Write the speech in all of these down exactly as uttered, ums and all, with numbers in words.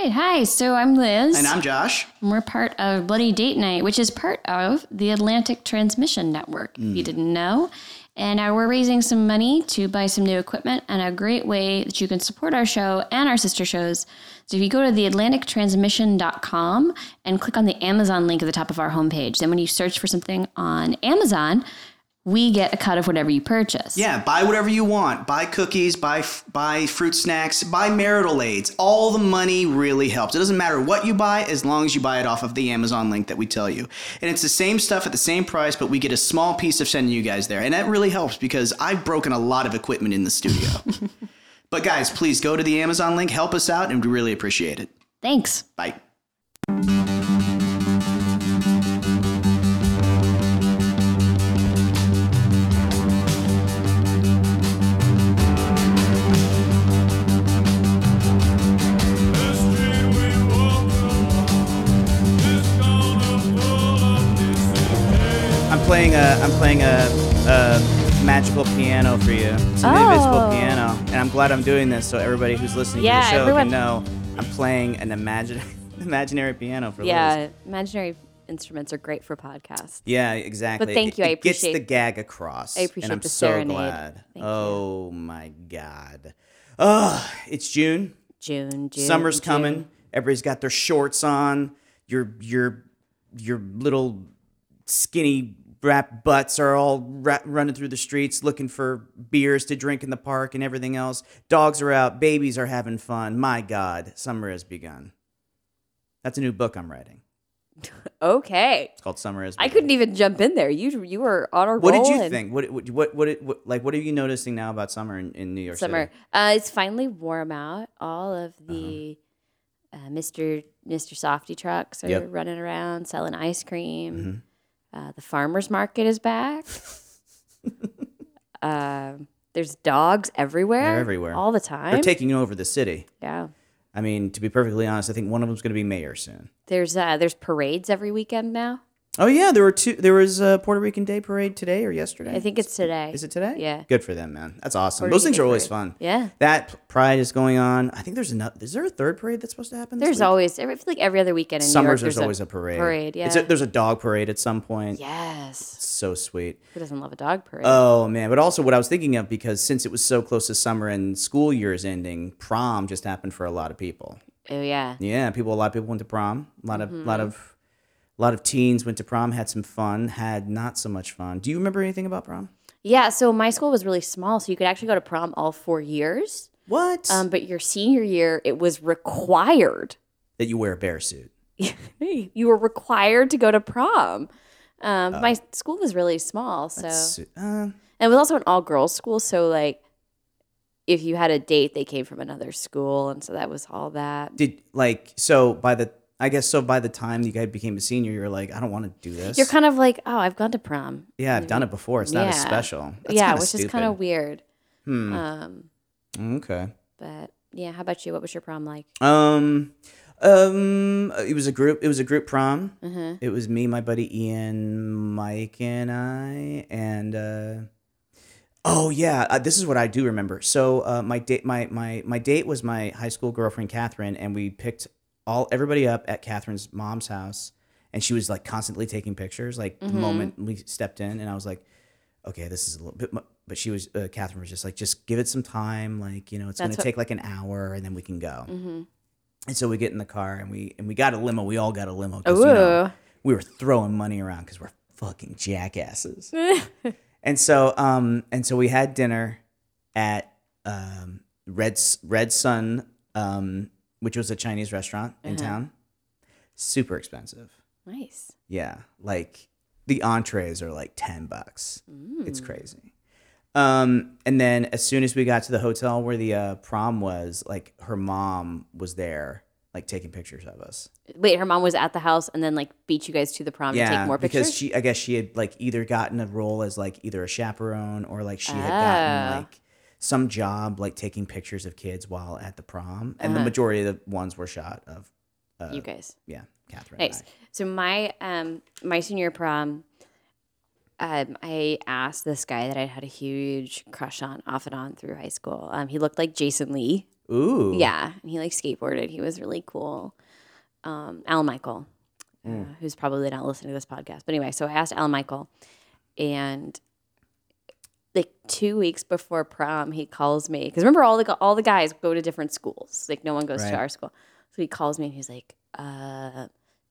right, hi. So I'm Liz. And I'm Josh. And we're part of Bloody Date Night, which is part of the Atlantic Transmission Network, mm. if you didn't know. And uh, we're raising some money to buy some new equipment, and a great way that you can support our show and our sister shows. So if you go to the atlantic transmission dot com and click on the Amazon link at the top of our homepage, then when you search for something on Amazon, we get a cut of whatever you purchase. Yeah, buy whatever you want. Buy cookies, buy buy fruit snacks, buy marital aids. All the money really helps. It doesn't matter what you buy as long as you buy it off of the Amazon link that we tell you. And it's the same stuff at the same price, but we get a small piece of sending you guys there. And that really helps because I've broken a lot of equipment in the studio. But guys, please go to the Amazon link, help us out, and we really appreciate it. Thanks. Bye. Playing a, I'm playing a, a magical piano for you. It's an oh. invisible piano, and I'm glad I'm doing this so everybody who's listening yeah, to the show everyone... can know I'm playing an imagine, imaginary piano for yeah, Liz. Yeah, imaginary instruments are great for podcasts. Yeah, exactly. But thank you, it, I it appreciate. It gets the gag across. I appreciate and I'm the so serenade. glad. Thank oh you. my God. Oh, it's June. June, June. Summer's June. coming. Everybody's got their shorts on. Your your your little skinny wrap butts are all ra- running through the streets looking for beers to drink in the park and everything else. Dogs are out. Babies are having fun. My God, summer has begun. That's a new book I'm writing. Okay. It's called Summer Has Begun. I couldn't even jump in there. You you were on a roll. What did you and... think? What what what, what, what like what are you noticing now about summer in, in New York summer. City? Uh, it's finally warm out. All of the uh-huh. uh, Mister Mister Softy trucks are yep. running around selling ice cream. Mm-hmm. Uh, the farmer's market is back. uh, there's dogs everywhere. They're everywhere. All the time. They're taking over the city. Yeah. I mean, to be perfectly honest, I think one of them's going to be mayor soon. There's uh, there's parades every weekend now. Oh yeah, there were two. There was a Puerto Rican Day parade today or yesterday. I think it's today. Is it today? Yeah. Good for them, man. That's awesome. Puerto Those things Rican are always parade. fun. Yeah. That pride is going on. I think there's another. Is there a third parade that's supposed to happen? This There's week? always. I feel like every other weekend in Summers. New York, There's, there's always a, a parade. Parade. Yeah. It's a, there's a dog parade at some point. Yes. It's so sweet. Who doesn't love a dog parade? Oh man! But also, what I was thinking of, because since it was so close to summer and school year is ending, prom just happened for a lot of people. Oh yeah. Yeah, people. A lot of people went to prom. A lot of, Mm-hmm. lot of, a lot of teens went to prom. Had some fun. Had not so much fun. Do you remember anything about prom? Yeah. So my school was really small, so you could actually go to prom all four years. What? Um, but your senior year, it was required that you wear a bear suit. You were required to go to prom. Um, uh, my school was really small, so uh, and it was also an all girls school. So like, if you had a date, they came from another school, and so that was all that. Did like so by the I guess so by the time you guys became a senior, you're like, I don't want to do this. You're kind of like, oh, I've gone to prom. Yeah, I've done it before. It's not yeah. as special. That's yeah, which stupid. is kind of weird. Hmm. Um, okay. But yeah, how about you? What was your prom like? Um, um, it was a group. It was a group prom. Mm-hmm. It was me, my buddy Ian, Mike, and I, and uh, oh yeah, uh, this is what I do remember. So uh, my date, my my my date was my high school girlfriend Catherine, and we picked all everybody up at Catherine's mom's house, and she was like constantly taking pictures. Like Mm-hmm. the moment we stepped in, and I was like, okay, this is a little bit. Mu-. But she was uh, Catherine was just like, just give it some time. Like you know, it's going to what- take like an hour, and then we can go. Mm-hmm. And so we get in the car and we and we got a limo. We all got a limo because you know, we were throwing money around because we're fucking jackasses. and so um and so we had dinner at um Red Red Sun, um which was a Chinese restaurant in Uh-huh. town. Super expensive. Nice. Yeah, like the entrees are like ten bucks. Mm. It's crazy. Um, and then as soon as we got to the hotel where the uh, prom was, like her mom was there, like taking pictures of us. Wait, her mom was at the house and then like beat you guys to the prom Yeah, to take more pictures? because she, I guess she had like either gotten a role as like either a chaperone or like she had Oh. gotten like some job like taking pictures of kids while at the prom, and Uh-huh. the majority of the ones were shot of uh, you guys. Yeah, Catherine. Nice. And I. So my um my senior prom, um, I asked this guy that I had a huge crush on off and on through high school. Um, he looked like Jason Lee. Ooh. Yeah, and he like skateboarded. He was really cool. Um, Alan Michael, Mm. uh, who's probably not listening to this podcast. But anyway, so I asked Alan Michael, and like two weeks before prom, he calls me because remember all the all the guys go to different schools. Like no one goes Right. to our school. So he calls me and he's like, uh,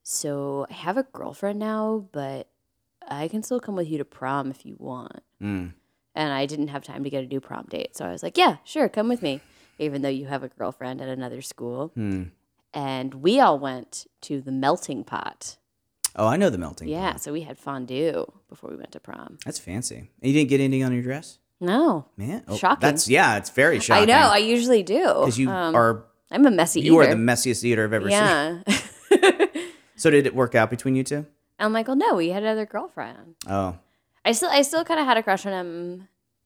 "So I have a girlfriend now, but I can still come with you to prom if you want." Mm. And I didn't have time to get a new prom date, so I was like, "Yeah, sure, come with me." Even though you have a girlfriend at another school. Hmm. And we all went to the melting pot. Oh, I know the melting Yeah, pot. so we had fondue before we went to prom. That's fancy. And you didn't get anything on your dress? No. Man. Oh, Shocking. That's, yeah, it's very I shocking. know, I usually do. Because you Um, are, I'm a messy you eater. are the messiest eater I've ever yeah. seen. So did it work out between you two? I'm like, well, no, we had another girlfriend. Oh. I still, I still kind of had a crush on him,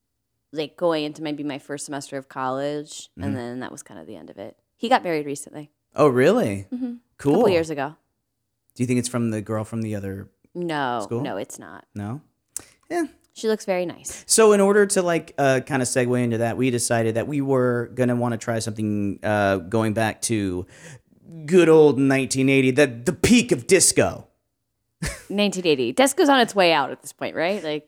like going into maybe my first semester of college, Mhm. and then that was kind of the end of it. He got married recently, Oh, really? mm-hmm. Cool. a couple years ago. Do you think it's from the girl from the other? No, School? no, it's not. No? Yeah. She looks very nice. So in order to like uh, kind of segue into that, we decided that we were going to want to try something uh, going back to good old nineteen eighty, the, the peak of disco. nineteen eighty. Disco's on its way out at this point, right? Like,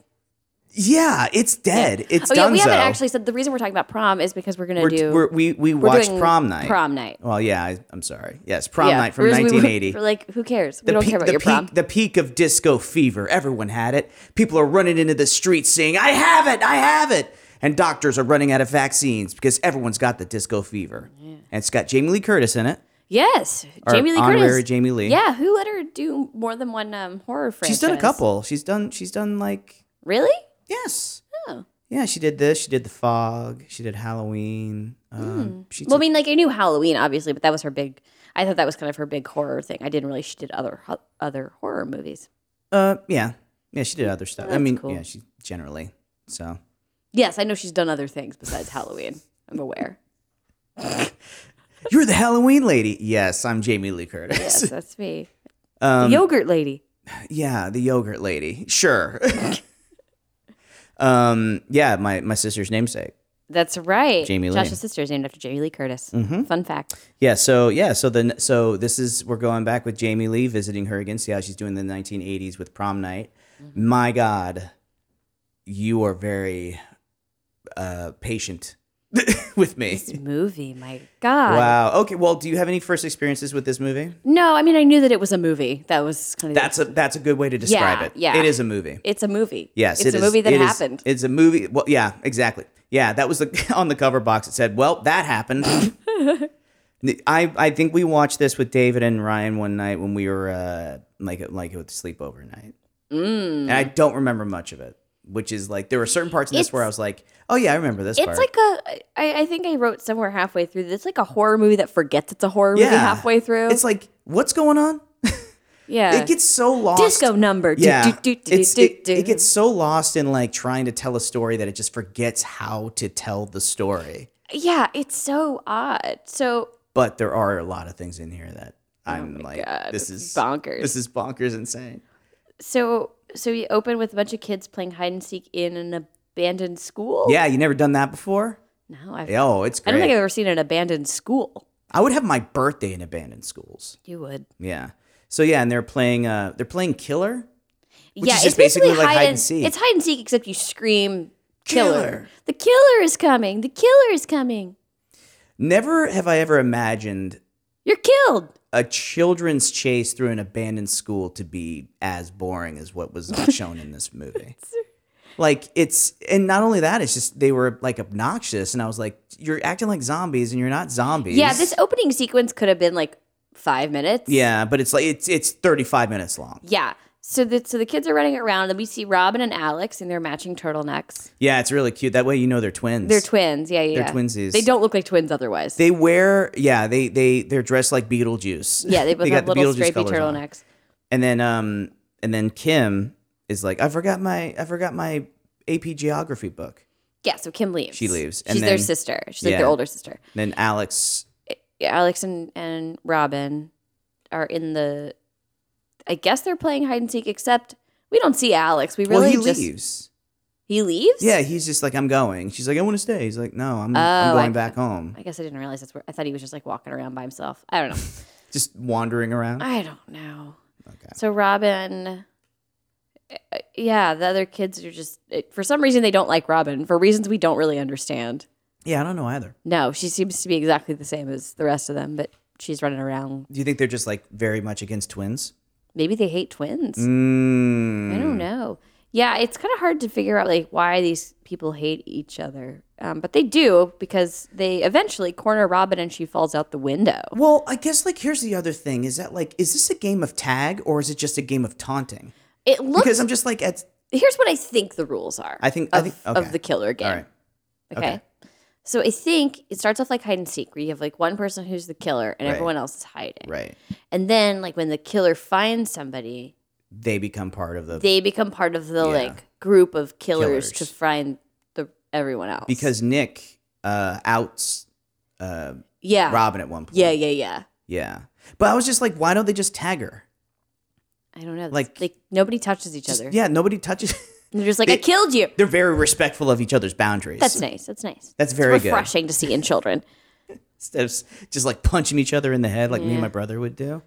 Yeah, it's dead. It's oh yeah, we donezo. haven't actually said the reason we're talking about prom is because we're gonna We're, do we're, we we we're watched doing prom night. Prom night. Well, yeah, I, I'm sorry. Yes, prom Yeah. night from Whereas we- nineteen eighty. We're like, who cares? We The don't peak- care about the your peak, prom. The peak of disco fever. Everyone had it. People are running into the streets saying, "I have it! I have it!" And doctors are running out of vaccines because everyone's got the disco fever. And it's got Jamie Lee Curtis in it. Yes, Or Jamie Lee honorary Curtis. Jamie Lee. Yeah, who let her do more than one um, horror franchise? She's done a couple. She's done. She's done like Really? yes. Oh. Yeah, she did this. She did The Fog. She did Halloween. Um, she Well, I did- mean, like I knew Halloween, obviously, but that was her big. I thought that was kind of her big horror thing. I didn't really. She did other ho- other horror movies. uh, yeah, yeah, she did other stuff. I that's mean, cool. yeah, she generally. So Yes, I know she's done other things besides Halloween. I'm aware. you're the Halloween lady. Yes, I'm Jamie Lee Curtis. Yes, that's me. Um, the yogurt lady. yeah, the yogurt lady. Sure. um, yeah, my my sister's namesake. That's right. Jamie Lee. Josh's sister is named after Jamie Lee Curtis. Mm-hmm. Fun fact. Yeah, so yeah, so then so this is we're going back with Jamie Lee, visiting her again, see how she's doing in the nineteen eighties with prom night. Mm-hmm. My God, you are very uh, patient with me. This movie, my God. Wow. Okay. Well, do you have any first experiences with this movie? No, I mean I knew that it was a movie. That was kind of That's a that's a good way to describe Yeah, it. yeah. It is a movie. It's a movie. Yes, it's it a is- movie that it is- happened. It's a movie. Well, yeah, exactly. Yeah, that was the on the cover box. It said, "Well, that happened." I I think we watched this with David and Ryan one night when we were uh, like like it was sleepover night, Mm. and I don't remember much of it. Which is like there were certain parts in this where I was like, "Oh yeah, I remember this It's part." like a. I, I think I wrote somewhere halfway through. It's like a horror movie that forgets it's a horror movie Yeah. halfway through. It's like, what's going on? yeah, It gets so lost. disco number. Do, Yeah, do, do, do, it's, do, it, do. it gets so lost in like trying to tell a story that it just forgets how to tell the story. Yeah, it's so odd. So But there are a lot of things in here that I'm Oh my like, God, this it's is bonkers. This is bonkers insane. so so we open with a bunch of kids playing hide and seek in an abandoned school. Yeah, you never done that before? No, I've, Oh, it's I great. don't think I've ever seen an abandoned school. I would have my birthday in abandoned schools. You would. Yeah. So yeah, and they're playing. Uh, they're playing killer. Which yeah, is it's just basically like hide and and seek. It's hide and seek, except you scream killer. Killer. The killer is coming. The killer is coming. Never have I ever imagined You're killed. a children's chase through an abandoned school to be as boring as what was shown in this movie. Like it's, and not only that, it's just they were like obnoxious, and I was like, "You're acting like zombies, and you're not zombies." Yeah, this opening sequence could have been like five minutes. Yeah, but it's like it's it's thirty-five minutes long. Yeah. So the so the kids are running around, and we see Robin and Alex in their matching turtlenecks. Yeah, it's really cute. That way, you know they're twins. They're twins. Yeah, yeah. They're twinsies. They don't look like twins otherwise. They wear, yeah, they they they're dressed like Beetlejuice. yeah, they both got have the little Beetlejuice stripy colors on. turtlenecks. And then um and then Kim is like, I forgot my I forgot my A P geography book. Yeah, so Kim leaves. She leaves, She's and their then- sister. She's like yeah. their older sister. And then Alex, Yeah, Alex and, and Robin are in the. I guess they're playing hide and seek, except we don't see Alex. We really well, he just. leaves. He leaves? Yeah, he's just like, I'm going. She's like, I want to stay. He's like, no, I'm, Oh, I'm going I- back home. I guess I didn't realize that's where I thought he was just like walking around by himself. I don't know. Just wandering around. I don't know. Okay. So Robin, uh, yeah, the other kids are just, it, for some reason, they don't like Robin for reasons we don't really understand. Yeah, I don't know either. No, she seems to be exactly the same as the rest of them, but she's running around. Do you think they're just like very much against twins? Maybe they hate twins. Mm. I don't know. Yeah, it's kind of hard to figure out like why these people hate each other. Um, but they do because they eventually corner Robin and she falls out the window. Well, I guess like here's the other thing: is that like, is this a game of tag or is it just a game of taunting? It looks. Because I'm just like, at, Here's what I think the rules are. I think, of, I think okay. of the killer game. All right. Okay? Okay. So I think it starts off like hide and seek, where you have like one person who's the killer and Right. everyone else is hiding. Right. And then like when the killer finds somebody, They become part of the they become part of the Yeah. like group of killers, Killers. to find the everyone else. because Nick uh, outs uh, yeah, Robin at one point. yeah, yeah, yeah. Yeah. But I was just like, why don't they just tag her? I don't know. Like- Like, nobody touches each Just- other. yeah, nobody touches. They're just like, They- I killed you. They're very respectful of each other's boundaries. That's nice. That's nice. That's very it's good. refreshing to see in children. Instead of s- just like punching each other in the head like me and Yeah. my brother would do.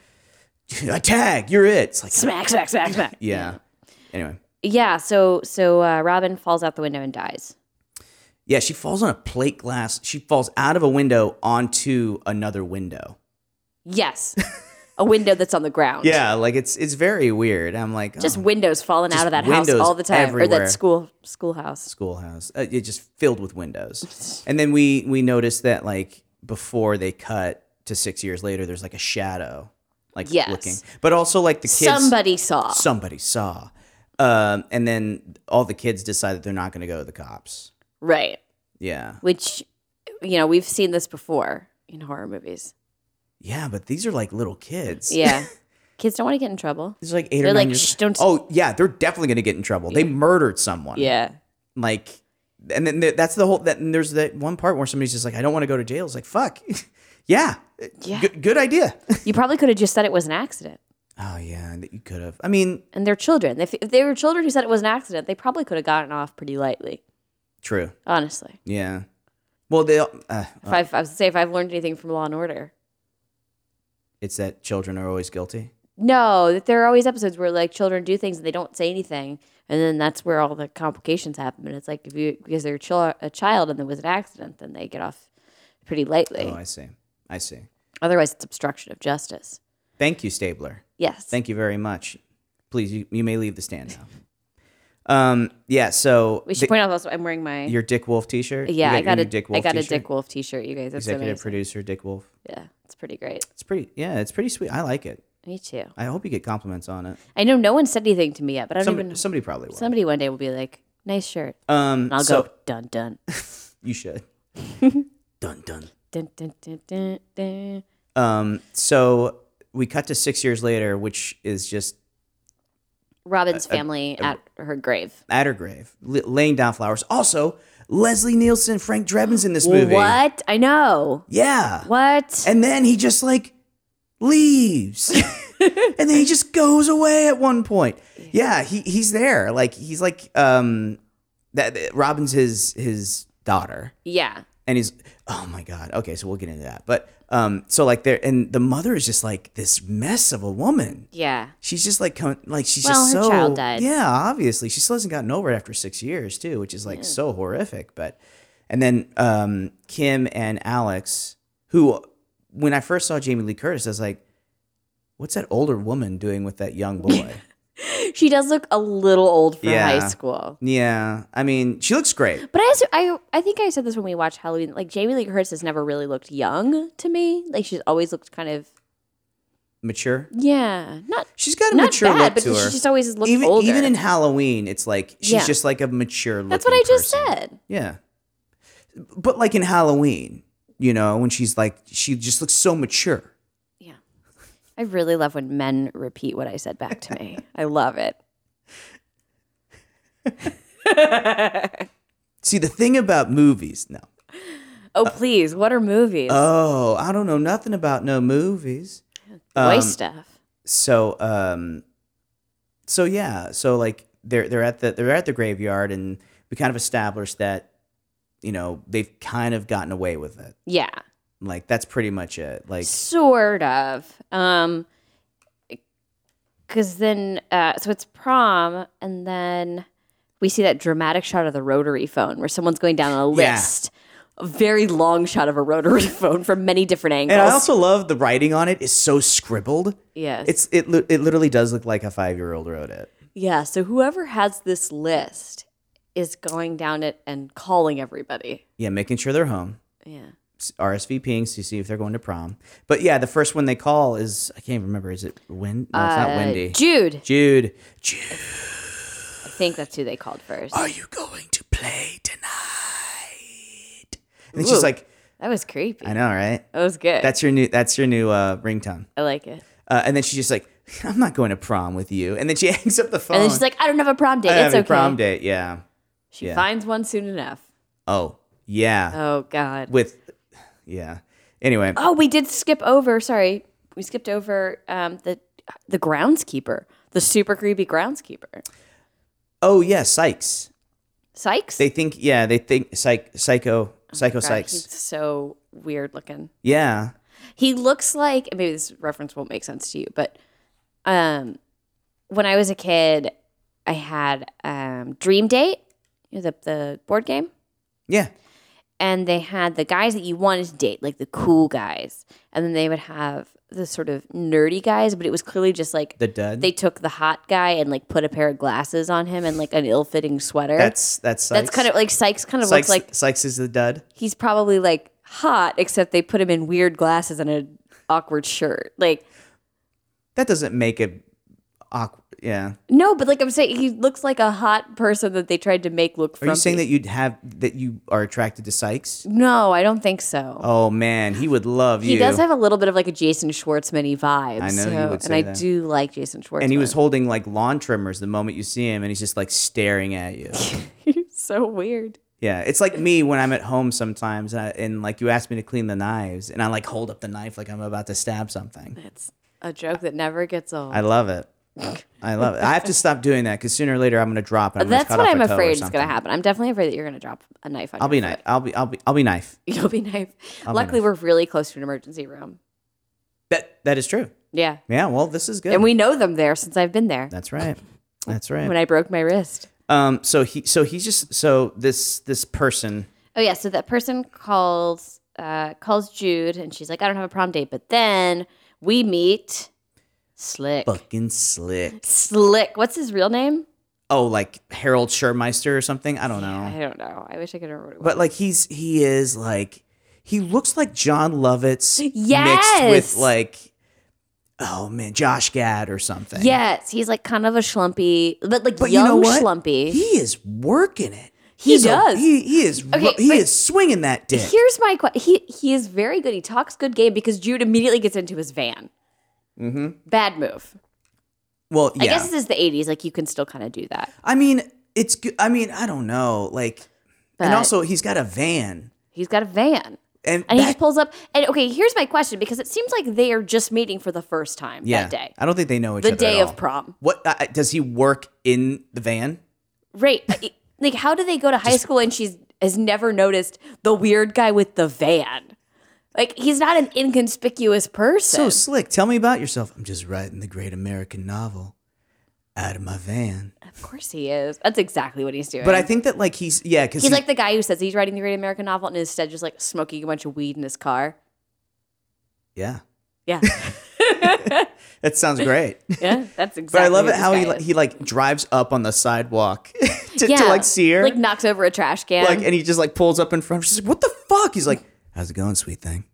I tag, you're it. It's like, Smack, smack, smack, smack. yeah. Anyway. Yeah. So so uh, Robin falls out the window and dies. Yeah, she falls on a plate glass. She falls out of a window onto another window. Yes. A window that's on the ground. Yeah, like it's it's very weird. I'm like, Just oh, windows falling Just out of that house windows all the time, or everywhere. that school schoolhouse. schoolhouse. Uh, it's just filled with windows. And then we we noticed that like before they cut to six years later, there's like a shadow, like Yes. looking. But also like the kids. Somebody saw. Somebody saw. Um, and then all the kids decide that they're not going to go to the cops. Right. Yeah. Which, you know, we've seen this before in horror movies. Yeah, but these are like little kids. Yeah. Kids don't want to get in trouble. These are like eight They're or nine like, years. "Shh, don't-" Oh yeah, they're definitely going to get in trouble. They murdered someone. Yeah. Like, and then th- that's the whole. That and there's that one part where somebody's just like, I don't want to go to jail. It's like, fuck. yeah. Yeah. Good, good idea. You probably could have just said it was an accident. Oh yeah, that you could have. I mean, And they're children. If, if they were children who said it was an accident, they probably could have gotten off pretty lightly. true. Honestly. Yeah. Well, they. Uh, If I've, I was to say, if I've learned anything from Law and Order. it's that children are always guilty. No, that there are always episodes where like children do things and they don't say anything, and then that's where all the complications happen. And it's like if you because they're chil- a child and there was an accident, then they get off pretty lightly. Oh, I see. I see. Otherwise, it's obstruction of justice. Thank you, Stabler. Yes. Thank you very much. Please, you, you may leave the stand now. Um. Yeah. So We should the- point out also I'm wearing my your Dick Wolf T-shirt. yeah You I got your a Dick Wolf I got a t-shirt? Dick Wolf T-shirt. You guys, that's Executive amazing. producer Dick Wolf. Yeah, it's pretty great. It's pretty. Yeah, it's pretty sweet. I like it. Me too. I hope you get compliments on it. I know no one said anything to me yet, but I don't Somebody, even. somebody probably will. Somebody one day will be like, "Nice shirt," Um. and I'll so go dun dun you should. dun dun. dun dun dun dun dun. Um. So we cut to six years later, which is just Robin's family at her grave. at her grave, li- laying down flowers. Also, Leslie Nielsen, Frank Drebin's in this movie. What? I know. Yeah. What? And then he just like leaves. And then he just goes away at one point. Yeah, he he's there. Like he's like um that that- Robin's his his daughter. Yeah. And he's oh my god. Okay, so we'll get into that. But um so like there and the mother is just like this mess of a woman. Yeah. She's just like co- like she's Well, just her so child died. Yeah, obviously. She still hasn't gotten over it after six years too, which is like so horrific. But and then um Kim and Alex, who when I first saw Jamie Lee Curtis, I was like, what's that older woman doing with that young boy? She does look a little old for Yeah. high school. Yeah. I mean, she looks great. But I, also, I I think I said this when we watched Halloween. Like Jamie Lee Curtis has never really looked young to me. Like she's always looked kind of Mature. yeah, not She's got a not mature bad, look but to she her. just always looked even older. even in Halloween, it's like she's Yeah. just like a mature looking That's what I just person. said. Yeah. But like in Halloween, you know, when she's like she just looks so mature. Yeah, I really love when men repeat what I said back to me. I love it. See, the thing about movies, no. Oh please, what are movies? Oh, I don't know nothing about no movies. Boy um, stuff. So, um, so yeah, so like they're they're at the they're at the graveyard, and we kind of established that, you know, they've kind of gotten away with it. Yeah. Like that's pretty much it. Like sort of. Um, because then, uh, so it's prom, and then we see that dramatic shot of the rotary phone where someone's going down a Yeah. list. A very long shot of a rotary phone from many different angles. And I also love the writing on it is so scribbled. Yes. It's it li- it literally does look like a five-year-old wrote it. Yeah, so whoever has this list is going down it and calling everybody. Yeah, making sure they're home. Yeah. RSVPing to see if they're going to prom. But yeah, the first one they call is I can't remember. Is it Wendy? No, it's not Uh, Wendy. Jude. Jude. Jude. I think that's who they called first. Are you going to play tonight? And then she's Ooh. like, That was creepy. I know, right? That was good. That's your new. That's your new uh, ringtone. I like it. Uh, and then she's just like, I'm not going to prom with you. And then she hangs up the phone. And then she's like, I don't have a prom date. I don't It's have a okay. prom date. Yeah. She Yeah. finds one soon enough. Oh, yeah. Oh, God. With, yeah. Anyway. Oh, we did skip over. Sorry. We skipped over um, the the groundskeeper, the super creepy groundskeeper. Oh, yeah. Sykes. Sykes? They think, yeah, they think psych, psycho, psycho God, Sykes. He's so weird looking. Yeah. He looks like, maybe this reference won't make sense to you, but um, when I was a kid, I had um, Dream Date, you know, the, the board game. Yeah. And they had the guys that you wanted to date, like the cool guys. And then they would have the sort of nerdy guys, but it was clearly just like The dud. they took the hot guy and like put a pair of glasses on him and like an ill-fitting sweater. That's, that's Sykes. That's kind of like Sykes kind of Sykes, looks like Sykes is the dud. he's probably like hot, except they put him in weird glasses and an awkward shirt. Like, That doesn't make it awkward. Yeah. no, but like I'm saying, he looks like a hot person that they tried to make look Are frumpy. you saying that you'd have, that you are attracted to Sykes? No, I don't think so. Oh, man. He would love you. He does have a little bit of like a Jason Schwartzman-y vibe. I know so, you would and say I that. do like Jason Schwartzman. And he was holding like lawn trimmers the moment you see him, and he's just like staring at you. He's so weird. Yeah, it's like me when I'm at home sometimes, and, I, and like you ask me to clean the knives, and I like hold up the knife like I'm about to stab something. It's a joke that never gets old. I love it. I love it. I have to stop doing that because sooner or later I'm going to drop it. I'm gonna That's cut what off I'm a toe or afraid is something. going to happen. I'm definitely afraid that you're going to drop a knife on I'll your be foot. knife. I'll be. I'll be. I'll be knife. You'll be knife. I'll be Luckily, knife. we're really close to an emergency room. That that is true. Yeah. Yeah. Well, this is good. And we know them there since I've been there That's right. That's right. when I broke my wrist. Um. So he. So he's just. So this this person. Oh, yeah. So that person calls uh, calls Jude, and she's like, I don't have a prom date. But then we meet Slick. Fucking slick. Slick. What's his real name? Oh, like Harold Schurmeister or something. I don't know. I don't know. I wish I could remember what it was. But like he's he is like he looks like John Lovitz mixed Yes. with like oh man Josh Gad or something. Yes, he's like kind of a schlumpy, but like but young you know what? schlumpy. He is working it. He He's a- does. he he is Okay, ru- he but is swinging that dick. Here's my question. He he is very good. He talks good game because Jude immediately gets into his van. Mm-hmm. Bad move. Well, yeah. I guess this is the eighties. Like you can still kind of do that. I mean, it's good. I mean, I don't know. Like, But- and also he's got a van, He's got a van. and, And he that- just pulls up. And okay, here's my question because it seems like they are just meeting for the first time yeah. that day. I don't think they know each The other. day at of all. prom. What uh, does he work in the van? Right. I- like, how do they go to high school and she's has never noticed the weird guy with the van? Like, he's not an inconspicuous person. So slick. Tell me about yourself. I'm just writing the great American novel out of my van. Of course he is. That's exactly what he's doing. But I think that like he's yeah because he's like the guy who says he's writing the great American novel and instead just like smoking a bunch of weed in his car. yeah Yeah. that sounds great. Yeah, that's exactly But I love what it how this he guy like, is. he like drives up on the sidewalk to, yeah, to like see her like knocks over a trash can. like and he just like pulls up in front. She's like, "What the fuck?" He's like, "How's it going, sweet thing?"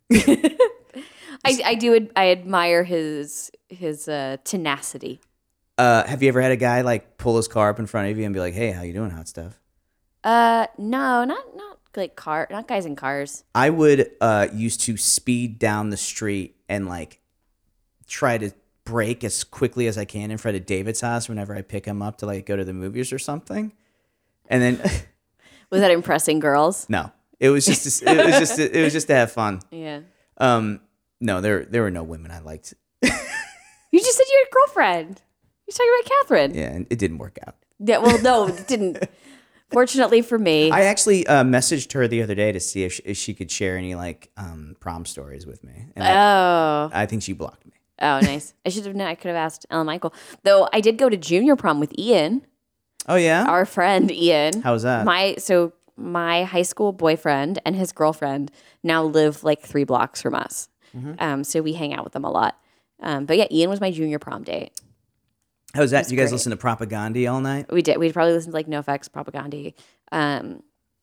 I, I do ad- I admire his his uh, tenacity. Uh, have you ever had a guy like pull his car up in front of you and be like, "Hey, how you doing, hot stuff?" Uh, no, not not like car, not guys in cars. I would uh used to speed down the street and like try to brake as quickly as I can in front of David's house whenever I pick him up to like go to the movies or something. And then Was that impressing girls? no, it was just it was just it was just to have fun. Yeah. Um, no, there there were no women I liked. You just said you had a girlfriend. You're talking about Catherine. Yeah, and it didn't work out. Yeah, well, no, it didn't. Fortunately for me. I actually uh, messaged her the other day to see if she, if she could share any like um, prom stories with me. And oh. I, I think she blocked me. Oh, nice. I should have known. I could have asked Ellen Michael. Though I did go to junior prom with Ian. Oh, yeah? Our friend, Ian. How was that? My So my high school boyfriend and his girlfriend now live like three blocks from us. Mm-hmm. Um, so we hang out with them a lot. Um, but yeah, Ian was my junior prom date. How was that? Was you guys great. listen to Propaganda all night? We did. We'd probably listen to like NoFX, Propaganda. Um,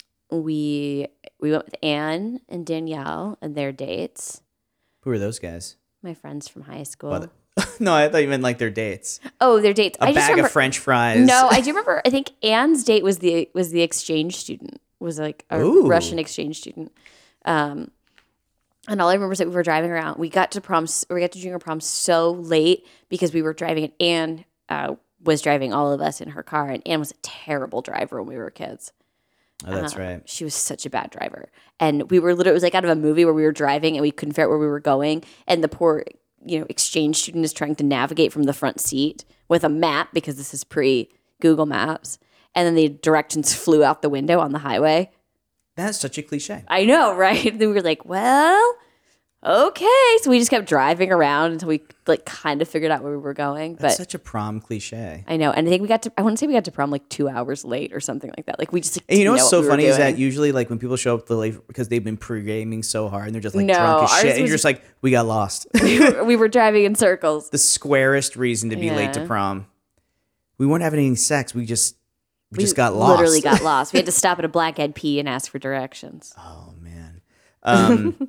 we we went with Anne and Danielle and their dates. Who are those guys? My friends from high school. Well, no, I thought you meant like their dates. Oh, their dates. A I just bag remember, of French fries. No, I do remember. I think Anne's date was the was the exchange student. Was like a Ooh. Russian exchange student. Um, and all I remember is that we were driving around. We got to prom. We got to junior prom so late because we were driving, and Anne uh, was driving all of us in her car. And Anne was a terrible driver when we were kids. Oh, that's uh, right. She was such a bad driver, and we were literally. It was like out of a movie where we were driving and we couldn't figure out where we were going, and the poor, you know, exchange student is trying to navigate from the front seat with a map because this is pre Google Maps, and then the directions flew out the window on the highway. That's such a cliche. I know, right? And then we were like, well, okay. So we just kept driving around until we like kind of figured out where we were going. That's but such a prom cliche. I know, and I think we got to. I want to say we got to prom like two hours late or something like that. Like we just. Like, And you know didn't what's know so what funny we were is that doing. usually like when people show up late because they've been pre-gaming so hard and they're just like No, drunk as ours shit and was- you're just like, we got lost. we, were, we were driving in circles. The squarest reason to be late to Yeah. prom. We weren't having any sex. We just we, We just got lost. Literally got lost. We had to stop at a Black Eyed Pea and ask for directions. Oh man. Um,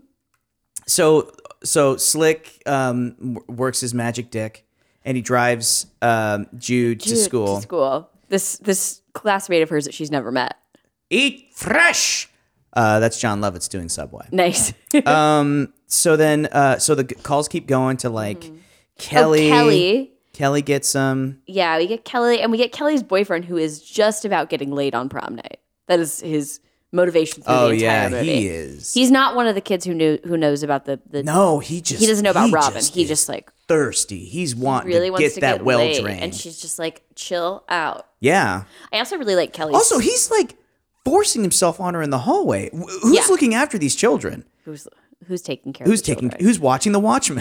so so Slick um, w- works his magic dick and he drives um, Jude, to Dude, school. To school. This this classmate of hers that she's never met. Eat fresh. Uh, that's John Lovitz doing Subway. Nice. um. So then, uh, so the g- calls keep going to like Kelly. Oh, Kelly. Kelly gets um. Yeah, we get Kelly, and we get Kelly's boyfriend, who is just about getting laid on prom night. That is his motivation through Oh the entire yeah, movie. he is. He's not one of the kids who knew who knows about the the. no, he just he doesn't know about he Robin. just He is just like thirsty. He's wanting really to wants get to that get well laid, drained. and she's just like, chill out. yeah. I also really like Kelly's. Also, he's like forcing himself on her in the hallway. Wh- Who's Yeah. looking after these children? who's who's taking care. Who's of the taking? children. Who's watching the Watchmen?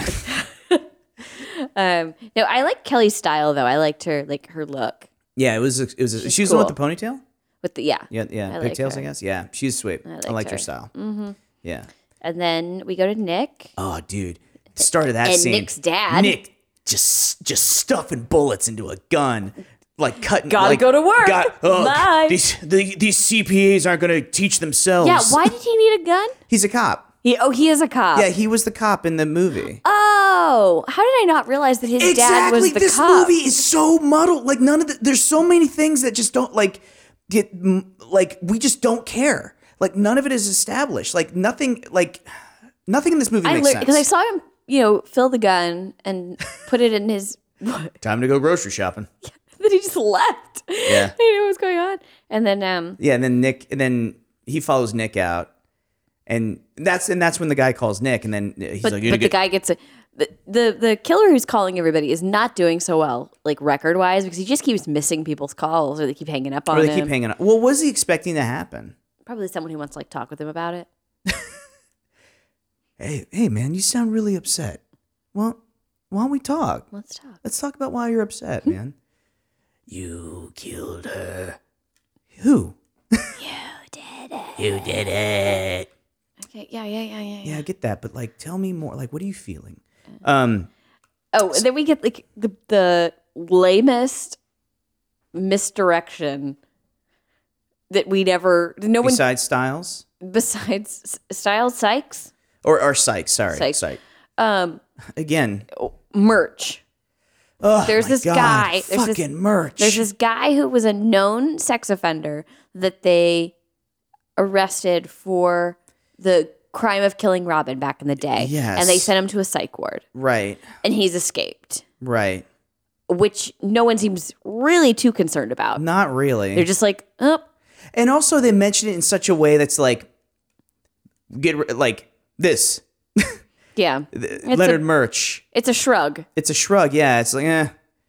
Um, no, I like Kelly's style though. I liked her like her look yeah, it was. It was. She's She was the one cool. with the ponytail. with the yeah. Yeah, yeah, I like pigtails. her. I guess. Yeah, she's sweet. I, liked liked her her. style. Mm-hmm. Yeah. And then we go to Nick. Oh, dude. Started that And scene. Nick's dad. Nick just just stuffing bullets into a gun. Like cutting. Gotta like, go to work. Got, oh, Bye. These the, these C P As aren't going to teach themselves. Yeah, why did he need a gun? He's a cop. He, oh, he is a cop. Yeah, he was the cop in the movie. Oh, how did I not realize that his dad Exactly. was the This cop? movie is so muddled. Like none of the. There's so many things that just don't like get m- like we just don't care. Like none of it is established. Like nothing. Like nothing in this movie I makes sense. because I saw him, you know, fill the gun and put it in his. What? Time to go grocery shopping. Then he just left. Yeah. I didn't know what was going on. And then, um, Yeah, and then Nick, and then he follows Nick out, and that's and that's when the guy calls Nick, and then he's but, like, but "You're the gonna get." guy gets a. The, the the killer who's calling everybody is not doing so well, like record wise, because he just keeps missing people's calls, or they keep hanging up on Or they him. keep hanging up. Well, what was he expecting to happen? Probably someone who wants to like talk with him about it. Hey, hey, man, you sound really upset. Well, why don't we talk? Let's talk. Let's talk about why you're upset, man. You killed her. Who? You did it. You did it. Okay. Yeah. Yeah. Yeah. Yeah. Yeah, I get that, but like, tell me more. Like, what are you feeling? Um, Oh, and then we get like the the lamest misdirection that we never. No one besides Styles besides Styles Sykes. or or Sykes. Sorry, Sykes. Sykes. Um, Again. merch. Oh, There's my this God, guy- there's this- Fucking merch. There's this guy who was a known sex offender that they arrested for the crime of killing Robin back in the day. Yes. And they sent him to a psych ward, Right. and he's escaped, Right. which no one seems really too concerned about. Not really. They're just like, oh, and also they mention it in such a way that's like, get ri- like this. yeah. Th- It's Leonard a, merch. it's a shrug. It's a shrug. Yeah. It's like, eh.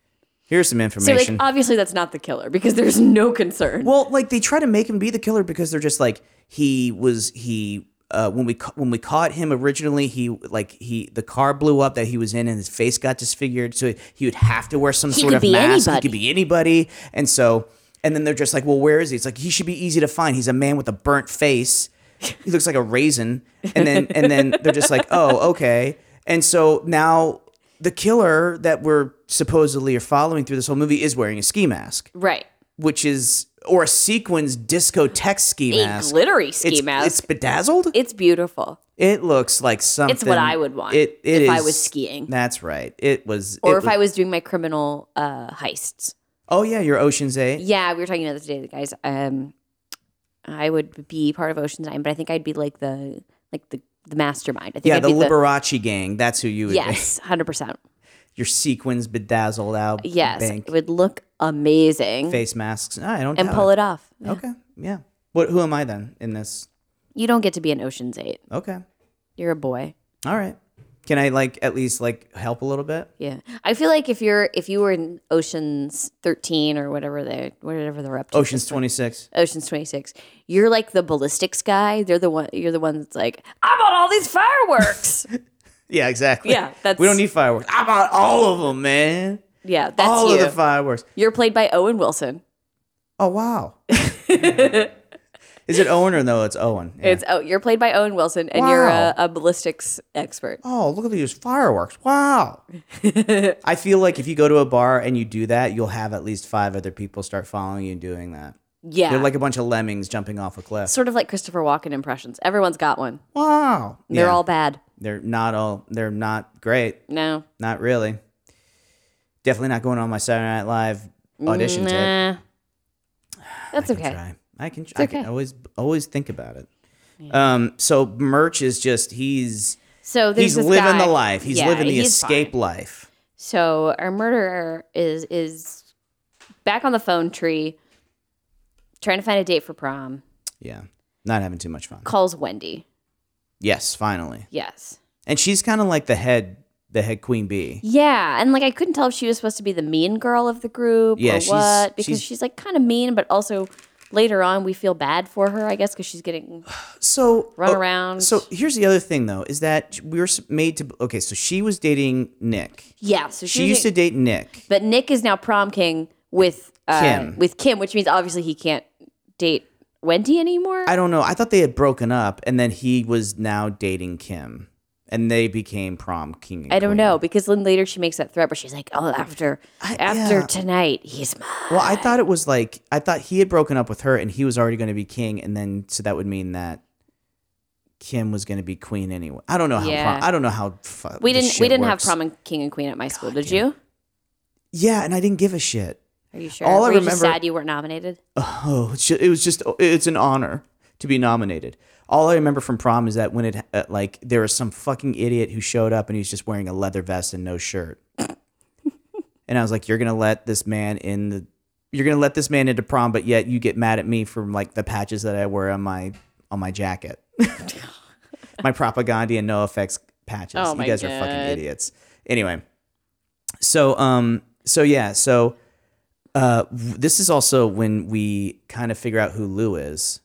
Here's some So, information. like, obviously that's not the killer because there's no concern. Well, like they try to make him be the killer because they're just like he was he uh, when we ca- when we caught him originally he like he the car blew up that he was in and his face got disfigured, so he would have to wear some He sort could of be mask. anybody. He could be anybody, and so and then they're just like, well, where is he? It's like he should be easy to find. He's a man with a burnt face. He looks like a raisin, and then and then they're just like, oh, okay, and so now the killer that we're supposedly are following through this whole movie is wearing a ski mask. Right. Which is, or a sequins discotheque ski A mask. glittery ski it's, mask. It's bedazzled. It's beautiful. It looks like something. It's what I would want It, it if I is- was skiing. That's right. It was. Or it if was- I was doing my criminal uh, heists. Oh yeah, your Ocean's Eight. Yeah, we were talking about this today, guys. Um, I would be part of Ocean's Nine, but I think I'd be like the like the, the mastermind. I think Yeah, I'd the be Liberace gang. That's who you would Yes, hundred percent. be. Your sequins bedazzled out. Yes, Bank it would look amazing face masks. Ah, I don't. and doubt pull it off. it. Okay. Yeah. What? Who am I then in this? You don't get to be an Ocean's Eight. Okay. You're a boy. All right. Can I like at least like help a little bit? Yeah, I feel like if you're if you were in Ocean's thirteen or whatever they whatever they're up to. Ocean's twenty six. Ocean's twenty-six. You're like the ballistics guy. They're the one. You're the one that's like, I bought all these fireworks. Yeah, exactly. Yeah, that's- we don't need fireworks. I bought all of them, man. Yeah, that's all you. of the fireworks. You're played by Owen Wilson. Oh wow. Is it Owen or no? It's Owen. Yeah. It's oh, you're played by Owen Wilson, and you're Wow. a, a ballistics expert. Oh, look at these fireworks. Wow. I feel like if you go to a bar and you do that, you'll have at least five other people start following you doing that. Yeah, They're like a bunch of lemmings jumping off a cliff. sort of like Christopher Walken impressions. Everyone's got one. Wow. They're Yeah. all bad. They're not all they're not great. No, Not really. Definitely not going on my Saturday Night Live audition tape. nah. That's I can okay. try. I can I can okay. always always think about it. Um so Murch is just he's So there's he's this living guy- the life. He's Yeah, living the he's escape fine. life. So our murderer is is back on the phone tree, trying to find a date for prom. Yeah. Not having too much fun. Calls Wendy. Yes, finally. Yes. And she's kind of like the head the head queen bee. Yeah, and like I couldn't tell if she was supposed to be the mean girl of the group Yeah, or she's- what, because she's- she's, like kind of mean, but also later on we feel bad for her, I guess, because she's getting So run oh, around. So here's the other thing though, is that we were s- made to okay, so she was dating Nick. yeah. So She used to date Nick. but Nick is now prom king with uh, Kim. with Kim, which means obviously he can't date Wendy anymore. I don't know. I thought they had broken up and then he was now dating Kim. And they became prom king. And I don't queen. know, because then later she makes that threat where she's like, "Oh, after I- after yeah. tonight, he's mine." Well, I thought it was like I thought he had broken up with her and he was already going to be king, and then so that would mean that Kim was going to be queen anyway. I don't know how. Yeah. Prom, I don't know how. Fu- We this didn't shit we didn't works. have prom and king and queen at my school, did you? Yeah, and I didn't give a shit. Are you sure? All I Were you just remember- sad you weren't nominated? Oh, it's just, it was just it's an honor to be nominated. All I remember from prom is that when it uh, like there was some fucking idiot who showed up and he was just wearing a leather vest and no shirt. And I was like, you're going to let this man in the you're going to let this man into prom, but yet you get mad at me for like the patches that I wear on my on my jacket. My Propaganda and No Effects patches. Oh you my guys are fucking God. idiots. Anyway. So um so yeah, so uh w- this is also when we kind of figure out who Lou is.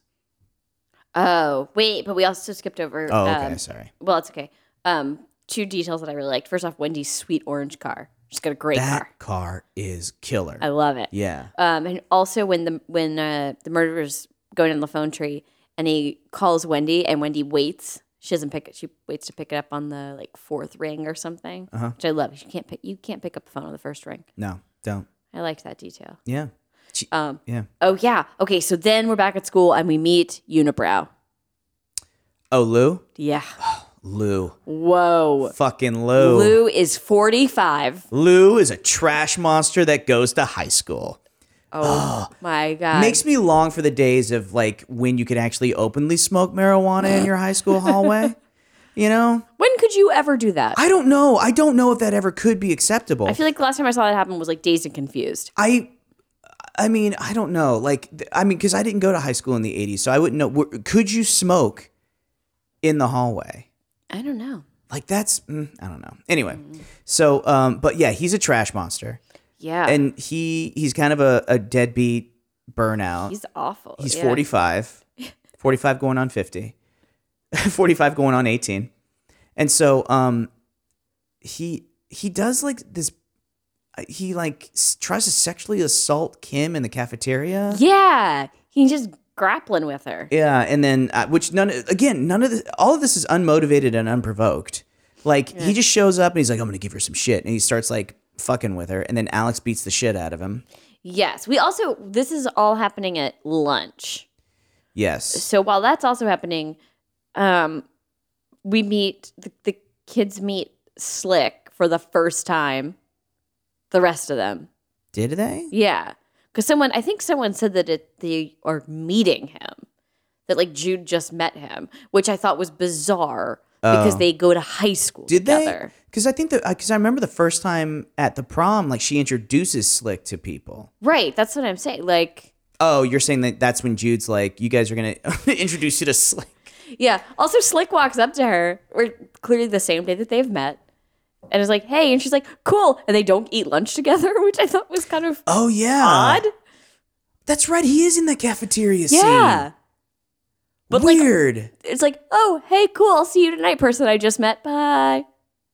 Oh, wait, but we also skipped over. Oh, okay, um, sorry. Well, it's okay. Um, two details that I really liked. First off, Wendy's sweet orange car. She's got a great That car. car is killer. I love it. Yeah. Um, and also when the when uh, the murderer's going in the phone tree and he calls Wendy and Wendy waits. She doesn't pick it. She waits to pick it up on the like fourth ring or something, Uh-huh. which I love. You can't pick. You can't pick up the phone on the first ring. No, don't. I liked that detail. Yeah. She- Um, yeah. oh yeah. Okay. So then we're back at school and we meet Unibrow. Oh, Lou? Yeah. Lou. Whoa. Fucking Lou. Lou is forty-five. Lou is a trash monster that goes to high school. Oh my god. Makes me long for the days of like when you could actually openly smoke marijuana in your high school hallway. You know? When could you ever do that? I, I don't know. I don't know if that ever could be acceptable. feel like the last time I saw that happen was like Dazed and Confused. I I mean, I don't know. Like th- I mean, cuz I didn't go to high school in the eighties, so I wouldn't know. Were- Could you smoke in the hallway? I don't know. Like that's mm, I don't know. Anyway, so um but yeah, he's a trash monster. Yeah. And he he's kind of a, a deadbeat burnout. He's awful. He's yeah. forty-five. forty-five going on fifty. forty-five going on eighteen. And so um he he does like this he like s- tries to sexually assault Kim in the cafeteria. Yeah. He's just grappling with her. Yeah, and then uh, which none again none of this, all of this is unmotivated and unprovoked. Like he just shows up and he's like, I'm gonna give her some shit, and he starts like fucking with her, and then Alex beats the shit out of him. Yes. We also, this is all happening at lunch. Yes. So while that's also happening, um, we meet, the, the kids meet Slick for the first time. The rest of them. Did they? Yeah. Because someone, I think someone said that it, they are meeting him. That like Jude just met him, which I thought was bizarre because Oh. they go to high school Did together. they? Because I think that because I remember the first time at the prom, like she introduces Slick to people. Right. That's what I'm saying. Like, Oh, you're saying that that's when Jude's like, you guys are gonna introduce you to Slick. yeah. Also, Slick walks up to her. We're clearly the same day that they've met. And is like, hey. And she's like, cool. And they don't eat lunch together, which I thought was kind of Oh yeah, odd. That's right. He is in the cafeteria scene. Yeah. But like, Weird. it's like, oh, hey, cool. I'll see you tonight, person I just met. Bye.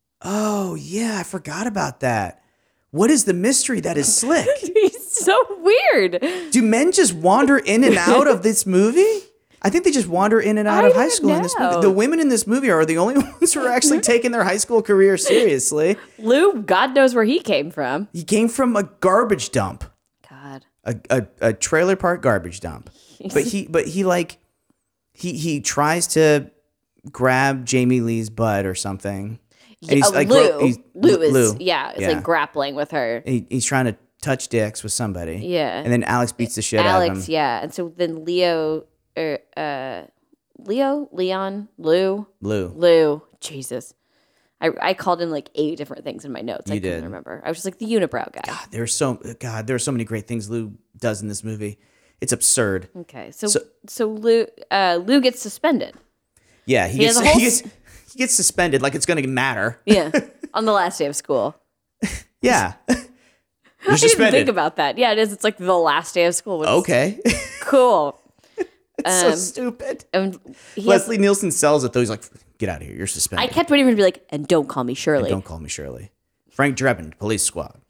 Oh yeah, I forgot about that. What is the mystery that is Slick? He's so weird. Do men just wander in and out of this movie? I think they just wander in and out I of high don't school in this movie. know. The women in this movie are the only ones who are actually taking their high school career seriously. Lou, God knows where he came from. He came from a garbage dump, God. a, a, a trailer park garbage dump. But he, but he like, he he tries to grab Jamie Lee's butt or something. And Yeah, he's like, Lou. gro- he's- Lou is, Lou. yeah, it's Yeah. like grappling with her. He, he's trying to touch dicks with somebody. Yeah. And then Alex beats the shit out of Alex, him. yeah. And so then Leo, er, uh, Leo, Leon, Lou, Lou. Lou, Jesus. I, I called him like eight different things in my notes. I You couldn't did. remember. I was just like the unibrow guy. God, there's so God, there are so many great things Lou does in this movie. It's absurd. Okay, so So- so, Lou uh, Lou gets suspended. Yeah, he, He gets has a whole he gets he gets suspended like it's going to matter. Yeah, on the last day of school. Yeah. You're I didn't suspended. think about that. Yeah, it is. It's like the last day of school. Which is Okay. cool. It's so Um, stupid. And he has, Leslie Nielsen sells it though. He's like, "Get out of here. You're I suspended." kept waiting for him to be like, and don't call me Shirley. Don't call me Shirley. Frank Drebin, Police Squad.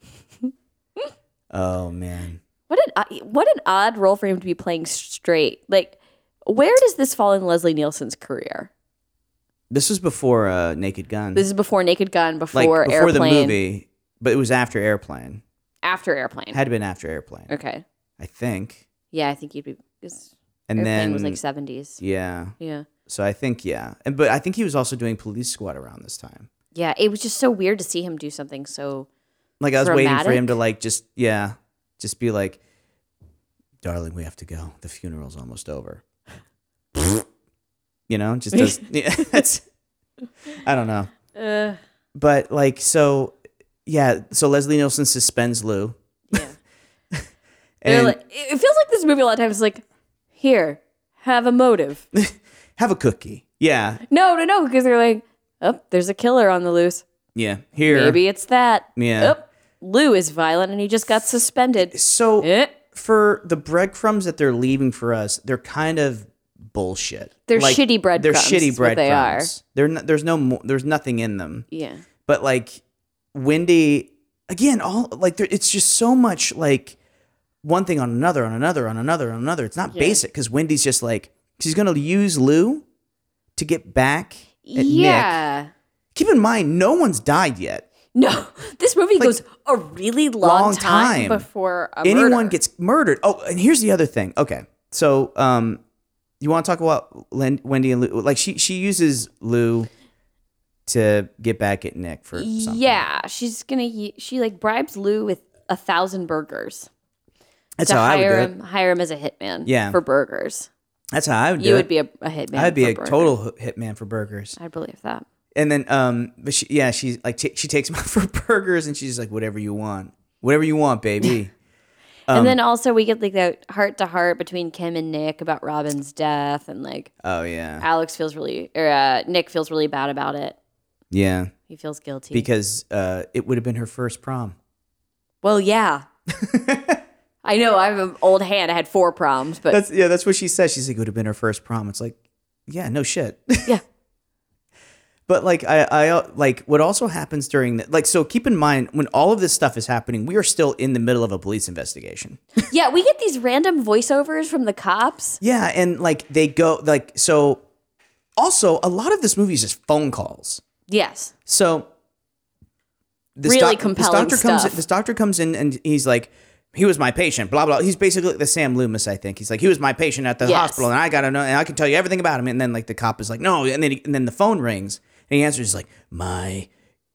Oh man. What an o- what an odd role for him to be playing straight. Like, where does this fall in Leslie Nielsen's career? This was before uh, Naked Gun. This is before Naked Gun, before, like before Airplane, the movie, but it was after Airplane. after Airplane. Had been after Airplane, Okay. I think. Yeah, I think you'd be. 'Cause And Airplane then was like seventies. yeah. Yeah. So I think yeah, and but I think he was also doing Police Squad around this time. Yeah, it was just so weird to see him do something so. Like I was waiting for him Dramatic? to like just yeah, just be like, "Darling, we have to go. The funeral's almost over." You know, just does. Yeah, that's. I don't know, Uh, but like so, yeah. So Leslie Nielsen suspends Lou, yeah. They're and like, it feels like this movie a lot of times is like, here, have a motive. have a cookie. Yeah, No, no, no, because they're like, oh, there's a killer on the loose. yeah. Here, Maybe it's that. Yeah. Oh, Lou is violent and he just got suspended. So Eh. for the breadcrumbs that they're leaving for us, they're kind of bullshit. They're shitty breadcrumbs, They're shitty is what they are. breadcrumbs. They're not, there's no mo- there's nothing in them. Yeah. But like Wendy, again, all like there, it's just so much like one thing on another, on another, on another, on another. It's not basic because Wendy's just like she's gonna use Lou to get back at Nick. Yeah. Keep in mind, no one's died yet. No, this movie goes a really long, long time, time. before a Anyone murder. gets murdered. Oh, and here's the other thing. Okay, so um, you want to talk about Len- Wendy and Lou? Like she she uses Lou to get back at Nick for something. Yeah, she's gonna. u- She like bribes Lou with a thousand burgers That's to how I would do hire it. him. Hire him as a hitman. Yeah. for burgers. That's how I would do You it. would be a, a hitman. I'd be for a burgers. total h- hitman for burgers. I believe that. And then um, but she yeah she's like t- she takes him out for burgers and she's like whatever you want, whatever you want, baby. Um, and then also we get like that heart to heart between Kim and Nick about Robin's death, and like oh yeah, Alex feels really, or uh, Nick feels really bad about it. yeah, He feels guilty. because uh, it would have been her first prom. Well, yeah. I know. I'm an old hand. I had four proms, but That's yeah, that's what she says. She's like, it would have been her first prom. It's like, yeah, no shit. yeah. But like I, I like what also happens during the, like so keep in mind when all of this stuff is happening, we are still in the middle of a police investigation. Yeah, we get these random voiceovers from the cops. Yeah, and like they go like so also a lot of this movie is just phone calls. Yes. So this Really doc- compelling this doctor comes stuff. in, this doctor comes in and he's like, he was my patient, blah blah. He's basically like the Sam Loomis, I think. He's like, he was my patient at the Yes. hospital, and I gotta know, and I can tell you everything about him. And then like the cop is like, no, and then he, and then the phone rings, and he answers, he's like, my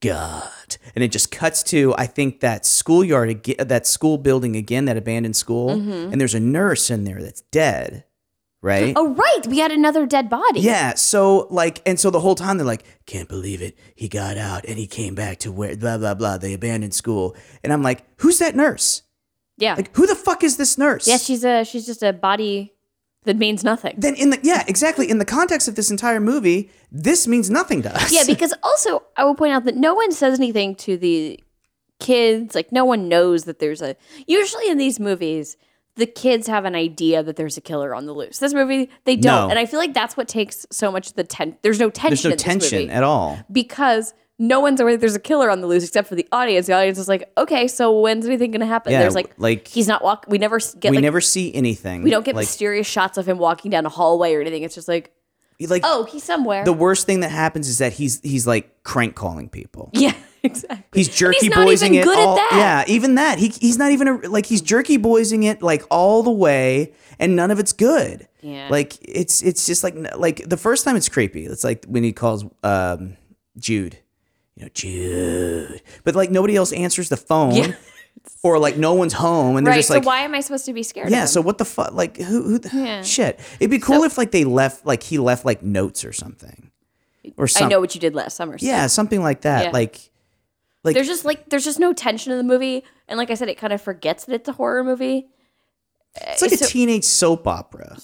God, and it just cuts to I think that schoolyard, ag- that school building again, that abandoned school, Mm-hmm. and there's a nurse in there that's dead, right? Oh, right. We had another dead body. Yeah, so like, and so the whole time they're like, can't believe it. He got out and he came back to where, blah, blah, blah, the abandoned school. And I'm like, who's that nurse? Yeah. Like, who the fuck is this nurse? yeah, she's a she's just a body that means nothing. Then in the, yeah, exactly. In the context of this entire movie, this means nothing to us. Yeah, because also I will point out that no one says anything to the kids. Like no one knows that there's a. Usually in these movies, the kids have an idea that there's a killer on the loose. This movie, they don't, No. and I feel like that's what takes so much of the ten. There's no tension. There's no in this tension movie at all. because no one's aware that there's a killer on the loose except for the audience. The audience is like, okay, so when's anything going to happen? Yeah, There's like, like- he's not walk. We never s- get. We like, never see anything. We don't get like, mysterious shots of him walking down a hallway or anything. It's just like, like oh, he's somewhere. the worst thing that happens is that he's he's like crank calling people. yeah, exactly. He's jerky he's not boysing even it good at all. that. Yeah, even that. He he's not even a, like he's jerky boysing it like all the way, and none of it's good. Yeah. Like it's it's just like like the first time it's creepy. It's like when he calls um, Jude, you know, Jude, but like nobody else answers the phone, Yeah. or like no one's home, and they're Right. just So like. why am I supposed to be scared? Yeah, of him? so what the fuck? Like, who? who the, Yeah. Shit. It'd be cool So- if like they left, like he left like notes or something, or I something. know what you did last summer. Steve. Yeah, something like that. Yeah. Like, like There's just like there's just no tension in the movie, and like I said, it kind of forgets that it's a horror movie. it's like a so- teenage soap opera.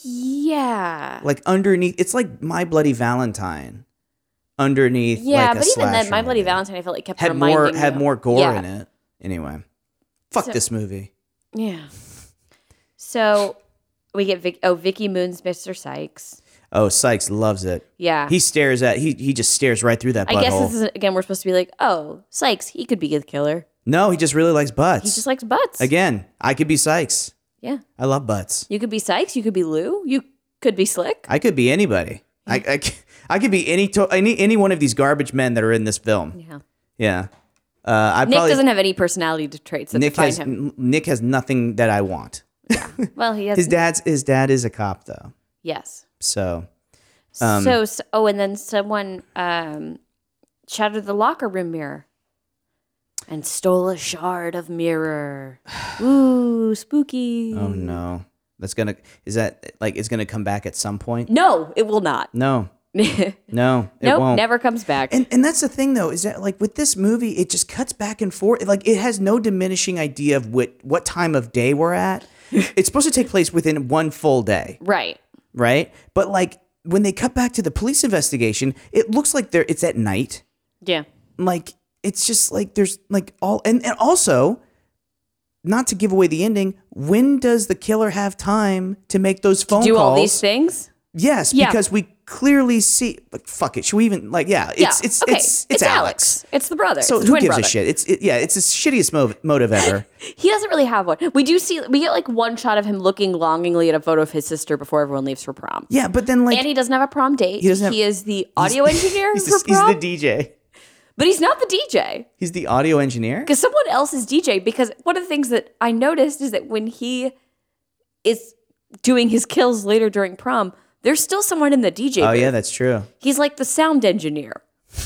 Yeah. Like underneath, it's like My Bloody Valentine. Underneath, Yeah, like a but even then, slasher My Bloody movie. Valentine, I felt like kept had reminding more me had of- more gore yeah. in it. Anyway, fuck So- this movie. Yeah. So we get Vic- oh Vicky Moon's Mister Sykes. Oh, Sykes loves it. Yeah. He stares at he he just stares right through that butthole. I guess this is again we're supposed to be like, oh, Sykes, he could be the killer. No, he just really likes butts. He just likes butts. Again, I could be Sykes. Yeah. I love butts. You could be Sykes. You could be Lou. You could be Slick. I could be anybody. I, I, c- I could be any, to- any any one of these garbage men that are in this film. Yeah. Yeah. Uh, I Nick probably, doesn't have any personality traits that Nick define has him. n- Nick has nothing that I want. Well, he has. His dad's his dad is a cop though. yes. So Um, so, so oh, and then someone um, shattered the locker room mirror and stole a shard of mirror. Ooh, spooky. oh no. That's gonna is that like it's gonna come back at some point? No, it will not. No. nope, No, it won't. never comes back. And and that's the thing though, is that like with this movie, it just cuts back and forth. Like it has no diminishing idea of what what time of day we're at. It's supposed to take place within one full day, right. right? But like when they cut back to the police investigation, it looks like they're it's at night. Yeah. Like it's just like there's like all and, and also not to give away the ending, when does the killer have time to make those phone Do calls? all these things? Yes, Yeah. because we clearly see. Like, fuck it. Should we even like? Yeah, it's yeah. it's okay. it's it's Alex. It's the brother. So it's the who twin gives brother. a shit? It's it, yeah, it's the shittiest mo- motive ever. He doesn't really have one. We do see we get like one shot of him looking longingly at a photo of his sister before everyone leaves for prom. Yeah, but then like And he doesn't have a prom date. He doesn't have- he is the audio engineer he's for the, he's prom, the D J. but he's not the D J He's the audio engineer. because someone else is D J. Because one of the things that I noticed is that when he is doing his kills later during prom, there's still someone in the D J Oh booth. yeah, that's true. He's like the sound engineer.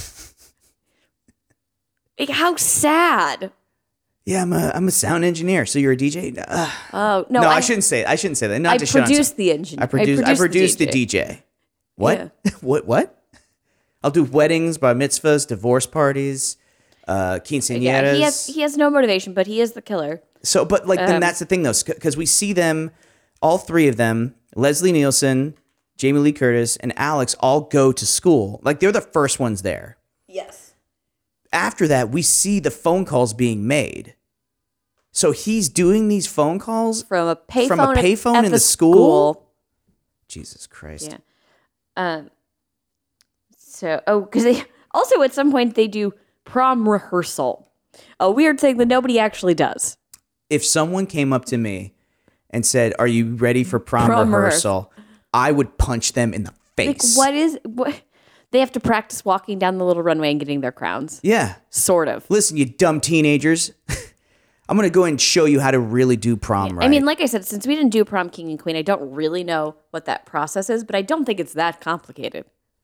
Like, how sad. Yeah, I'm a I'm a sound engineer. So you're a D J? Ugh. Oh no, no, I, I, shouldn't say it. I shouldn't say that. Not I to shit on produced some- the engineer. I produced. I produced the D J. What? Yeah. what? What? I'll do weddings, bar mitzvahs, divorce parties, uh, quinceañeras. Yeah, he has he has no motivation, but he is the killer. So, but like, then Um, that's the thing though, because we see them, all three of them, Leslie Nielsen, Jamie Lee Curtis, and Alex all go to school. Like they're the first ones there. Yes. After that, we see the phone calls being made. So he's doing these phone calls from a payphone from a payphone at in the the school? school. Jesus Christ. Yeah. Um. So, oh, because they also at some point they do prom rehearsal, a weird thing that nobody actually does. If someone came up to me and said, "Are you ready for prom, Prom rehearsal?" I would punch them in the Like, face. what is what? They have to practice walking down the little runway and getting their crowns. Yeah. Sort of. Listen, you dumb teenagers. I'm going to go and show you how to really do prom right. I mean, like I said, since we didn't do prom king and queen, I don't really know what that process is, but I don't think it's that complicated.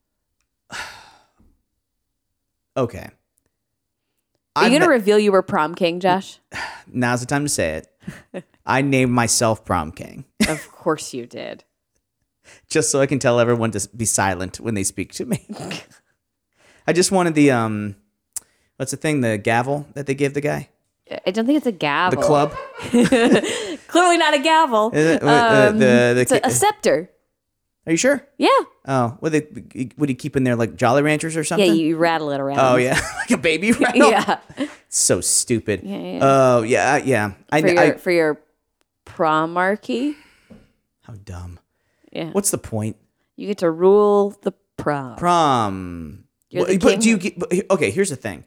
Okay. Are you I've going to ne- reveal you were prom king, Josh? Now's the time to say it. I named myself prom king Of course you did. just so I can tell everyone to be silent when they speak to me. I just wanted the, um, what's the thing, the gavel that they give the guy? I don't think it's a The gavel. club? Clearly not a gavel. Is it? Uh, Um, the- the- it's a, a scepter. Are you sure? Yeah. Oh, would they, would he keep in there like Jolly Ranchers or Yeah, something? you rattle it around. Oh yeah, like a baby rattle. Yeah. So stupid. Yeah, yeah. Oh yeah, yeah. I, For your, I for your prom marquee. how dumb. Yeah. What's the point? You get to rule the prom. Prom. You're the But- but king. do you get? But, okay, here's the thing.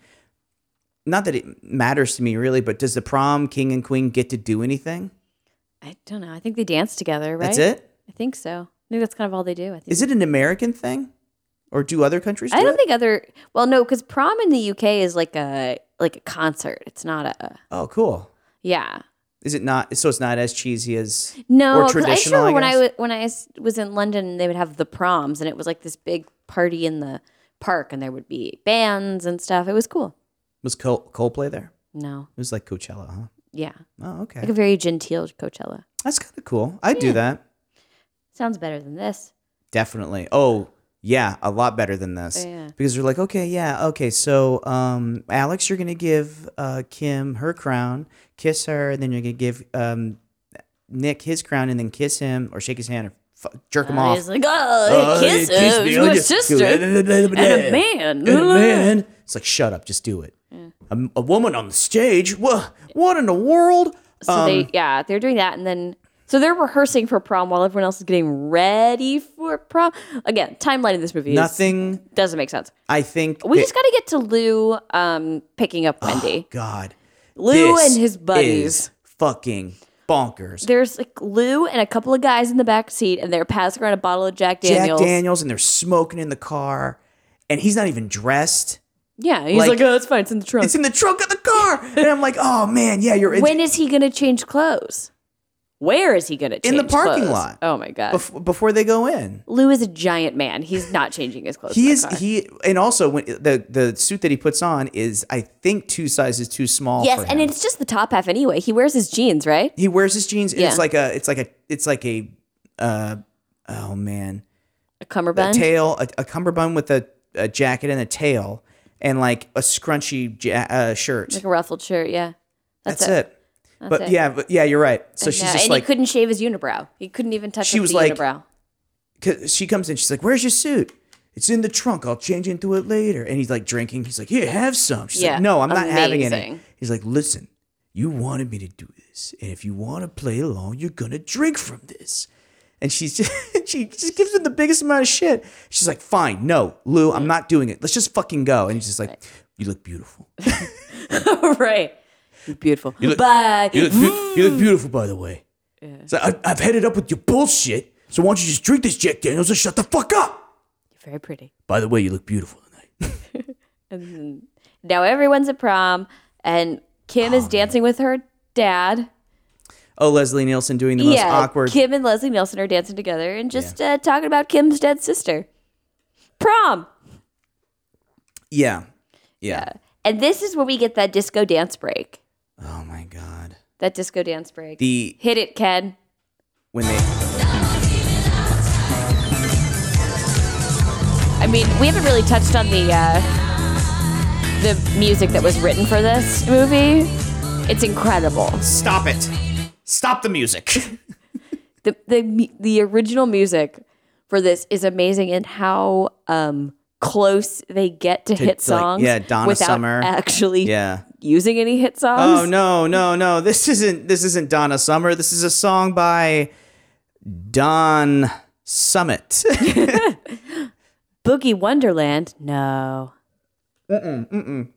Not that it matters to me really, but does the prom king and queen get to do anything? I don't know. I think they dance together, right? That's it. I think so. I think that's kind of all they do. I think. Is it an American thing, or do other countries? Do I don't it? think other. Well, no, because prom in the U K is like a like a concert. It's not a. Oh, cool. Yeah. Is it not? So it's not as cheesy as No, or because I traditional. sure when I guess? w- when I s- was in London, they would have the proms, and it was like this big party in the park, and there would be bands and stuff. It was cool. was Col- Coldplay there. No, It was like Coachella, huh? yeah, Oh, okay. like a very genteel Coachella. That's kind of cool. I'd do that. Sounds better than this. Definitely. Oh, yeah, a lot better than this. Yeah. Because they're like, okay, yeah, okay, so um, Alex, you're gonna give uh, Kim her crown, kiss her, and then you're gonna give um, Nick his crown, and then kiss him or shake his hand or f- jerk him Uh, off. He's like, oh, kiss him, me, it's oh, my yeah. sister, and a man. And a man. It's like, shut up, just do it. A, a woman on the stage. What? What in the world? So Um, they, yeah, they're doing that, and then so they're rehearsing for prom while everyone else is getting ready for prom. Again, timeline in this movie is- Nothing. doesn't make sense. I think We that- just got to get to Lou um, picking up Wendy. God. Lou This and his buddies. is fucking bonkers. There's like Lou and a couple of guys in the back seat, and they're passing around a bottle of Jack Daniels. Jack Daniels, and they're smoking in the car, and he's not even dressed. Yeah, he's Like- like, oh, it's fine, it's in the trunk. It's in the trunk of the car, and I'm like, oh man, yeah, you're When is he gonna change clothes? Where is he gonna change in the parking clothes? lot. Oh my god. bef- before they go in. Lou is a giant man. He's not changing his clothes. He in is that car. he, and also when the the suit that he puts on is, I think, two sizes too small. Yes, for and him. it's just the top half anyway. He wears his jeans, right? He wears his jeans, and Yeah. it's like a, it's like a, it's like a, uh, oh man, A a cummerbund. tail, a, a cummerbund with a, a jacket and a tail, and like a scrunchy ja- uh, shirt. Like a ruffled shirt, yeah. That's, That's it. That's but it. yeah, but yeah, you're right. So And, she's uh, just and like, he couldn't shave his unibrow. He couldn't even touch She up was the like- unibrow. 'cause she comes in, she's like, "Where's your suit? It's in the trunk. I'll change into it later." And he's like drinking. He's like, "Here, have some." She's Yeah, like, "No, I'm not having any." amazing. He's like, "Listen, you wanted me to do this, and if you want to play along, you're gonna drink from this." And she's just, she just gives him the biggest amount of shit. She's like, "Fine, no, Lou, I'm not doing it. Let's just fucking go." And he's just like, "You look beautiful. Right. You're beautiful. look- Bye. You look, beau- you look beautiful, by the way." So I, I've headed up with your bullshit. So why don't you just drink this Jack Daniels and shut the fuck up? You're very pretty. By the way, you look beautiful tonight. And now everyone's at prom, and Kim Oh, is dancing with her dad. Oh, Leslie Nielsen doing the most yeah, awkward. Kim and Leslie Nielsen are dancing together and just uh, talking about Kim's dead sister. Prom. Yeah. yeah. And this is where we get that disco dance break. Oh my God. That disco dance break. The Hit it, Ken. when they I mean, we haven't really touched on the uh, the music that was written for this movie. It's incredible. stop it, stop the music. The the mu- the original music for this is amazing, and how um, close they get to, hit like, songs yeah, Donna without Summer. actually Yeah. using any hit songs. Oh no, no, no! This isn't this isn't Donna Summer. This is a song by Don Summit. Boogie Wonderland? No. Mm-mm, mm-mm.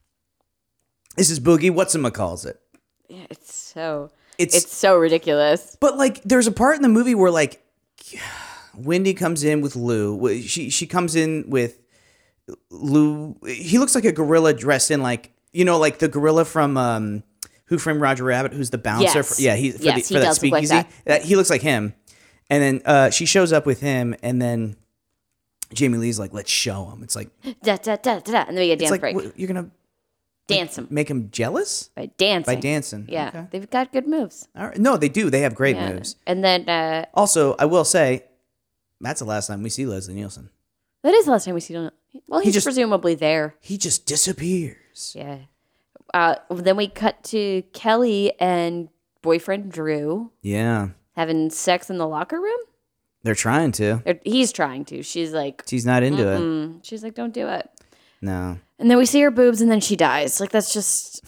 This is Boogie Whatchamacalls it. Yeah, it's so It's it's so ridiculous. But like, there's a part in the movie where like, Wendy comes in with Lou. She she comes in with Lou. He looks like a gorilla dressed in like, you know, like the gorilla from um, Who Framed Roger Rabbit, who's the bouncer. Yes. For, yeah, he for, Yes, the, he for that does look like speakeasy. that. That- he looks like him. And then uh, she shows up with him, and then Jamie Lee's like, "Let's show him." It's like, Da, da, da, da, da. And then we get it's dance like break. what, you're gonna Dance them make him jealous by dancing. by dancing. Yeah, Okay. they've got good moves. All right. No, they do. They have great Yeah. moves. And then uh, Also, I will say, that's the last time we see Leslie Nielsen. that is the last time we see him. Well, he's just- presumably there. He just disappears. Yeah. Uh, then we cut to Kelly and boyfriend Drew Yeah, having sex in the locker room. they're trying to. Or he's trying to. She's like, She's not into it. mm. she's like, don't do it. No. And then we see her boobs, and then she dies. Like that's just.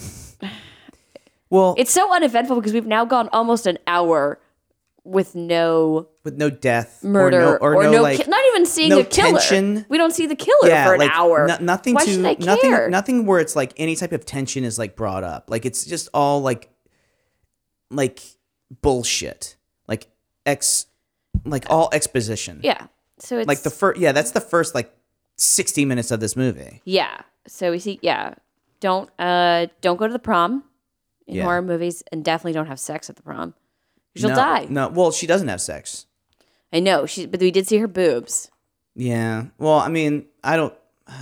Well, It's so uneventful because we've now gone almost an hour with no with no death, murder or no, or no, like, ki- not even seeing no a killer. tension. We don't see the killer yeah, for an like hour. no- nothing Why to should I nothing, care? nothing where it's like any type of tension is like brought up. Like it's just all like, like bullshit. Like ex, like all exposition. Yeah. So it's Like the first, yeah, that's the first like sixty minutes of this movie. yeah. So we see yeah. Don't uh don't go to the prom in Yeah. horror movies, and definitely don't have sex at the prom. She'll no, die. No, well, she doesn't have sex. I know she, but we did see her boobs. Yeah. Well, I mean, I don't.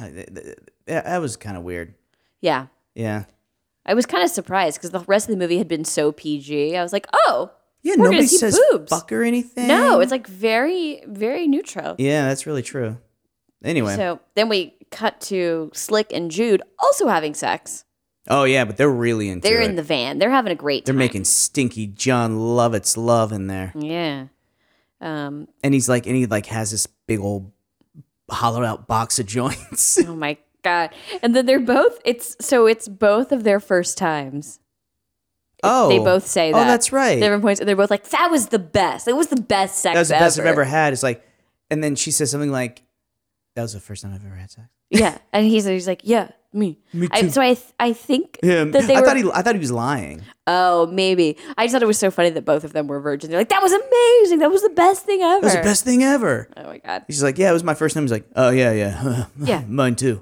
That was kind of weird. Yeah. Yeah. I was kind of surprised because the rest of the movie had been so P G. I was like, oh, Yeah. we're Nobody gonna see says boobs. fuck or anything. No, it's like very, very neutral. Yeah, that's really true. Anyway. So then we cut to Slick and Jude also having sex. Oh yeah, but they're really into They're it. in the van. They're having a great They're time. making stinky John Lovett's love in there, Yeah. Um, and he's like, and he like has this big old hollowed out box of joints. oh my God. And then they're both, it's, so it's both of their first times. oh, They both say that. Oh, that's right. Different points. And they're both like, that was the best. It was the best sex That was the best ever. I've ever had. It's like, and then she says something like, "That was the first time I've ever had sex." Yeah. And he's, he's like, yeah, me. Me I, too. so I, th- I think Him. that they I were, thought he, I thought he was lying. oh, maybe. I just thought it was so funny that both of them were virgins. They're like, that was amazing. That was the best thing ever. That was the best thing ever. Oh my God. He's like, "Yeah, it was my first time." He's like, "Oh yeah, yeah, Yeah. mine too."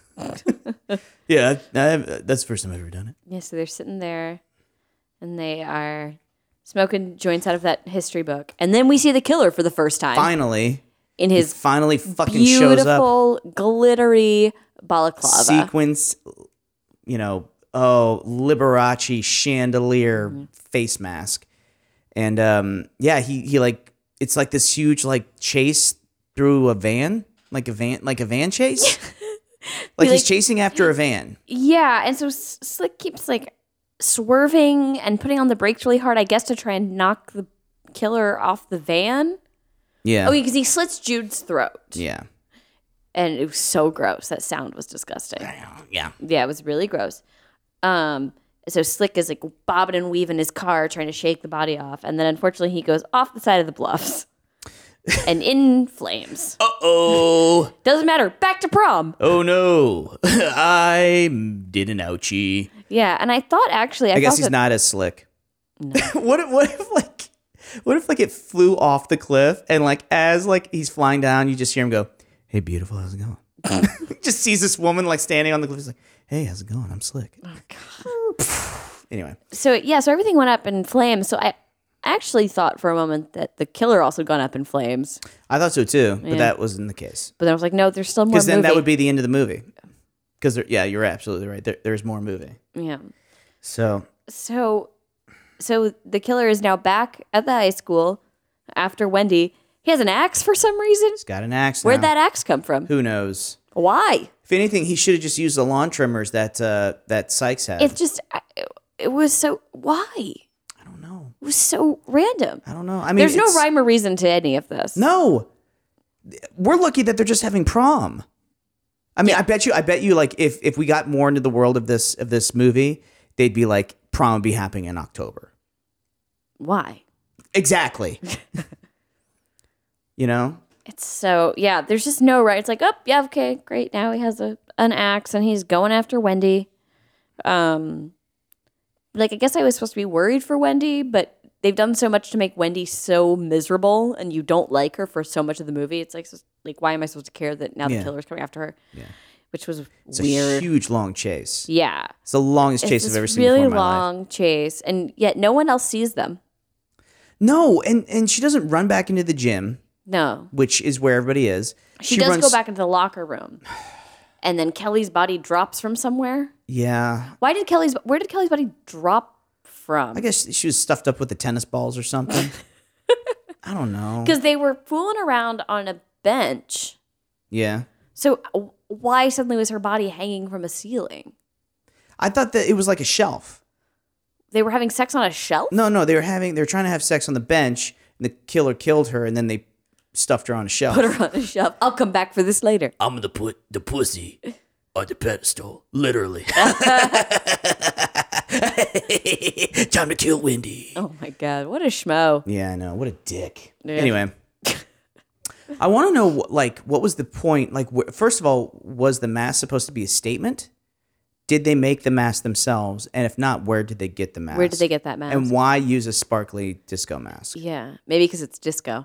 yeah, I, I, that's the first time I've ever done it. Yeah, so they're sitting there and they are smoking joints out of that history book. And then we see the killer for the first time Finally, in he his finally fucking shows up. beautiful, glittery balaclava. Sequence, you know, oh, Liberace chandelier Mm-hmm. face mask. And um, yeah, he he like it's like this huge like chase through a van, like a van like a van chase. like he's like- chasing after a van. Yeah, and so S- Slick keeps like swerving and putting on the brakes really hard, I guess, to try and knock the killer off the van. Yeah. Oh, because he slits Jude's throat. Yeah. And it was so gross. That sound was disgusting. Yeah. Yeah, it was really gross. Um, so Slick is like bobbing and weaving his car, trying to shake the body off, and then unfortunately he goes off the side of the bluffs and in flames. Uh-oh. Doesn't matter. Back to prom. Oh no. I did an ouchie. Yeah, and I thought actually, I, I guess thought he's that- not as slick. what if what if like what if like it flew off the cliff and like as like he's flying down, you just hear him go, "Hey beautiful, how's it going?" Just sees this woman like standing on the cliff. He's like, "Hey, how's it going? I'm slick." Oh god. Anyway. So yeah, so everything went up in flames. So I actually thought for a moment that the killer also gone up in flames, I thought so too, but Yeah. that wasn't the case. but then I was like, no, there's still more. Because then movie. that would be the end of the movie. Because yeah, you're absolutely right. There, there's more movie. yeah. So So, so the killer is now back at the high school after Wendy. He has an axe for some reason. he's got an axe. Where'd now. that axe come from? Who knows? Why? If anything, he should have just used the lawn trimmers that uh, that Sykes had. It's just, I- it was so. Why? I don't know. It was so random. I don't know. I mean, There's no it's- rhyme or reason to any of this. No, we're lucky that they're just having prom. I mean, I bet you, I bet you, like if if we got more into the world of this of this movie, they'd be like prom would be happening in October. Why? Exactly. You know? It's so, yeah, there's just no right. It's like, oh, yeah, okay, great. Now he has a an axe and he's going after Wendy. Um, like, I guess I was supposed to be worried for Wendy, but they've done so much to make Wendy so miserable and you don't like her for so much of the movie. It's like, so, like why am I supposed to care that now Yeah. the killer's coming after her? Yeah. Which was It's weird. a huge long chase. Yeah. It's the longest It's chase this I've ever seen really before in my life. long chase, and yet no one else sees them. No, and and she doesn't run back into the gym, No. which is where everybody is. She, does go back into the locker room. And then Kelly's body drops from somewhere. Yeah. Why did Kelly's where did Kelly's body drop from? I guess she was stuffed up with the tennis balls or something. I don't know. Because they were fooling around on a bench. Yeah. So uh, why suddenly was her body hanging from a ceiling? I thought that it was like a shelf. They were having sex on a shelf? No, no, they were having they were trying to have sex on the bench, and the killer killed her, and then they stuffed her on a shelf. Put her on a shelf. I'll come back for this later. I'm gonna put the pussy on the pedestal, literally. Time to kill Wendy. Oh my God. What a schmo. Yeah, I know. What a dick. Yeah. Anyway, I want to know, like, what was the point? Like, wh- first of all, was the mask supposed to be a statement? Did they make the mask themselves? And if not, where did they get the mask? Where did they get that mask? And why use a sparkly disco mask? Yeah. Maybe because it's disco.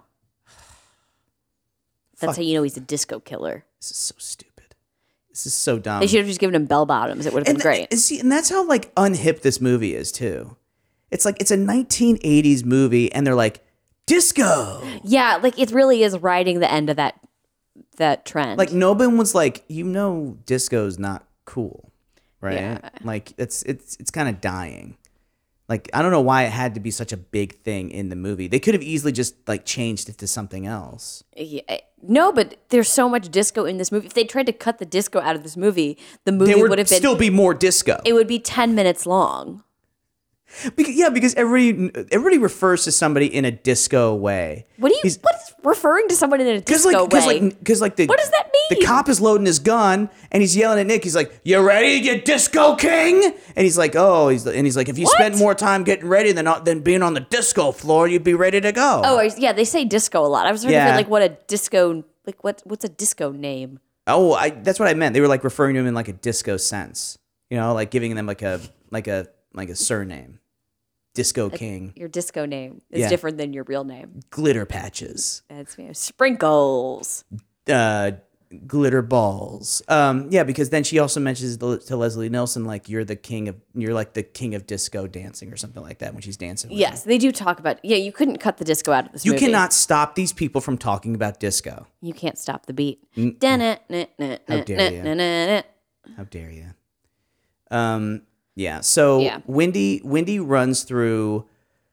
That's Fuck. how you know he's a disco killer. This is so stupid. This is so dumb. They should have just given him bell bottoms. It would have been and great. And see, and that's how like unhip this movie is too. It's like it's a nineteen eighties movie, and they're like disco. Yeah, like it really is riding the end of that that trend. Like Nobin was like, you know, disco's not cool, right? Yeah. Like it's it's it's kind of dying. Like I don't know why it had to be such a big thing in the movie. They could have easily just like changed it to something else. Yeah, no, but there's so much disco in this movie. If they tried to cut the disco out of this movie, the movie There would would have been still be more disco. it would be ten minutes long. Because, yeah, because everybody everybody refers to somebody in a disco way. What do you He's- what is referring to someone in a Because disco like, because way? like, because like the What does that The mean? cop is loading his gun and he's yelling at Nick. He's like, "You ready, you disco king?" And he's like, "Oh," he's and he's like, "If you What? spent more time getting ready than than being on the disco floor, you'd be ready to go." oh, I- yeah, they say disco a lot. I was trying to Yeah. figure like what a disco like what what's a disco name? oh, I, that's what I meant. They were like referring to him in like a disco sense, you know, like giving them like a like a like a surname, Disco King, Your disco name is Yeah. different than your real name. glitter patches, That's me. Sprinkles. uh, glitter balls. Um, yeah, because then she also mentions to to Leslie Nielsen like you're the king of you're like the king of disco dancing or something like that when she's dancing. with Yes, they do talk about. Yeah, you couldn't cut the disco out of this You movie. cannot stop these people from talking about disco. You can't stop the beat. How How dare you. How dare you? Um, yeah. So Yeah. Wendy, Wendy runs through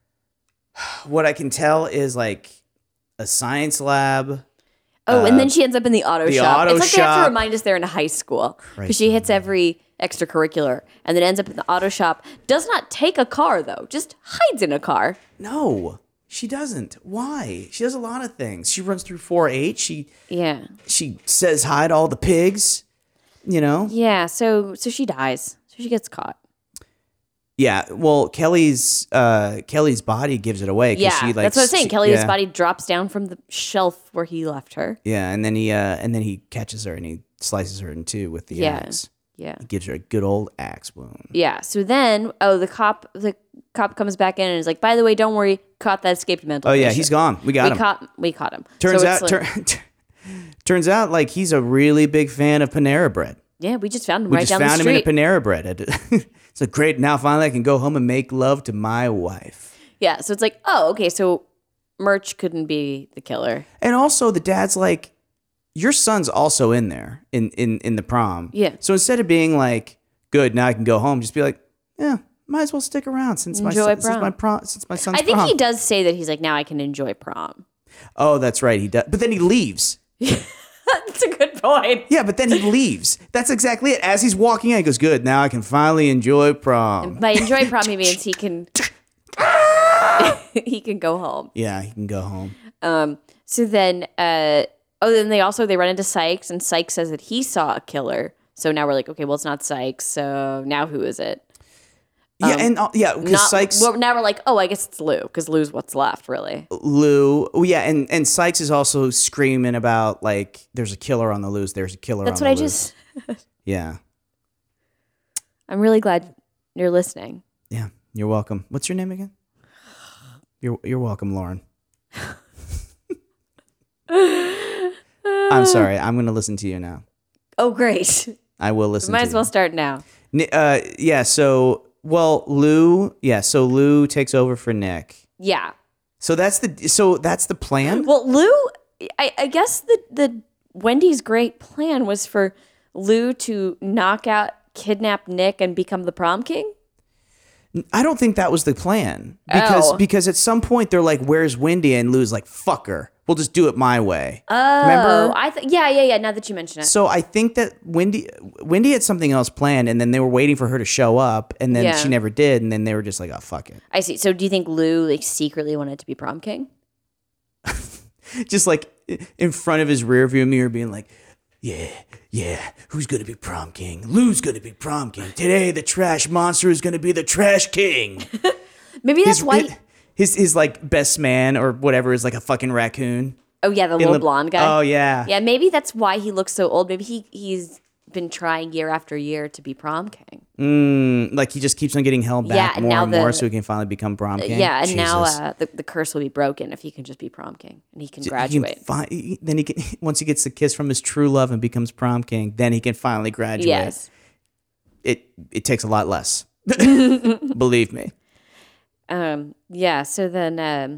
what I can tell is like a science lab. Oh, and then she ends up in the auto the shop. auto it's like they have shop. to remind us they're in high school because she hits every extracurricular and then ends up in the auto shop. Does not take a car though, just hides in a car. No, she doesn't. Why? She does a lot of things. She runs through four H. She Yeah, she says hi to all the pigs. You know. yeah. So so she dies. So she gets caught. Yeah. Well, Kelly's uh, Kelly's body gives it away. 'cause Yeah, she, like, that's what I'm saying. she- Kelly's yeah. body drops down from the shelf where he left her. Yeah, and then he uh, and then he catches her and he slices her in two with the Yeah. axe. Yeah. He gives her a good old axe wound. Yeah. So then, oh, the cop, the cop comes back in and is like, "By the way, don't worry, caught that escaped mental." Oh yeah, patient." he's gone. We got We him. caught, we caught him. turns So out, it's like- tur- turns out, like he's a really big fan of Panera Bread. yeah, we just found him We right just down found the him street. in a Panera Bread. It's like great. Now finally, I can go home and make love to my wife. Yeah, so it's like, oh, okay, so Murch couldn't be the killer. And also, the dad's like, your son's also in there in in in the prom. Yeah. So instead of being like, good, now I can go home, just be like, yeah, might as well stick around since my Enjoy son, since prom. my prom since my son's I think prom. he does say that he's like, now I can enjoy prom. Oh, that's right. He does. But then he leaves. That's a good point. Yeah, but then he leaves. That's exactly it. As he's walking out, he goes, good, now I can finally enjoy prom. By enjoy prom, he means he can he can go home. Yeah, he can go home. Um, so then, uh, Oh, then they also they run into Sykes, and Sykes says that he saw a killer. So now we're like, okay, well, it's not Sykes. So now who is it? Yeah, and uh, yeah, because Not, Sykes, well, now we're like, oh, I guess it's Lou, because Lou's what's left, really. Lou, oh, yeah, and and Sykes is also screaming about like, there's a killer on the loose. There's a killer. That's on what the I loose. just. Yeah, I'm really glad you're listening. yeah. You're welcome. What's your name again? You're you're welcome, Lauren. I'm sorry. I'm going to listen to you now. Oh, great. I will listen. Might to as you. well start now. Ni- Uh, yeah. So, well, Lou. Yeah. So Lou takes over for Nick. Yeah. So that's the. So that's the plan. Well, Lou, I, I guess the the Wendy's great plan was for Lou to knock out, kidnap Nick, and become the prom king. I don't think that was the plan because Oh. because at some point they're like, "Where's Wendy?" and Lou's like, "Fuck her. We'll just do it my way." Oh, Remember? I th- yeah, yeah, yeah. Now that you mention it, So I think that Wendy Wendy had something else planned, and then they were waiting for her to show up, and then Yeah. she never did, and then they were just like, "Oh, fuck it." I see. So do you think Lou like secretly wanted to be prom king? Just like in front of his rearview mirror, being like, "Yeah, yeah, who's gonna be prom king? Lou's gonna be prom king today. The trash monster is gonna be the trash king." Maybe that's his, why. his his like best man or whatever is like a fucking raccoon. Oh yeah, the In little the- blonde guy. Oh yeah. Yeah, maybe that's why he looks so old. Maybe he he's been trying year after year to be prom king. Mm, like he just keeps on getting held Yeah, back and more now and more, the- so he can finally become prom king. Yeah, and now Jesus. uh, the the curse will be broken if he can just be prom king and he can He can graduate. fi- he- then he can once he gets the kiss from his true love and becomes prom king, then he can finally graduate. Yes. It it takes a lot less. Believe me. Um. Yeah. So then, um.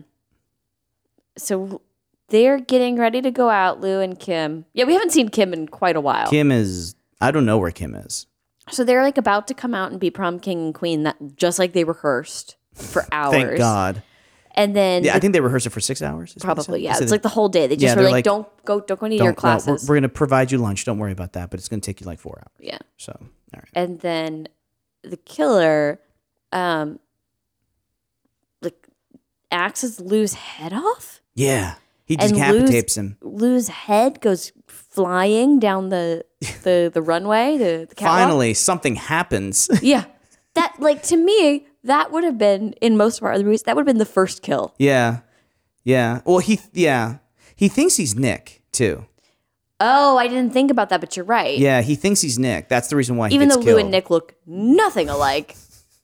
So they're getting ready to go out, Lou and Kim. Yeah, we haven't seen Kim in quite a while. Kim is I don't know where Kim is. So they're like about to come out and be prom king and queen, that just like they rehearsed for hours. Thank God. And then Yeah, the- I think they rehearsed it for six hours. is what they probably said. yeah, They it's said like the whole day. They just Yeah, were they're like, like, don't go, don't go to don't- your no, classes. we're, we're gonna provide you lunch. Don't worry about that, but it's gonna take you like four hours. yeah. So all right. And then the killer, um, like axes Lou's head off. Yeah. He And decapitates him. Lou's head goes flying down the the, the runway. The, the catwalk. Finally, something happens. Yeah. That, like, to me, that would have been, in most of our other movies, that would have been the first kill. Yeah. Yeah. Well, he, yeah. He thinks he's Nick, too. Oh, I didn't think about that, but you're right. Yeah, he thinks he's Nick. That's the reason why he Even though gets Lou killed. and Nick look nothing alike.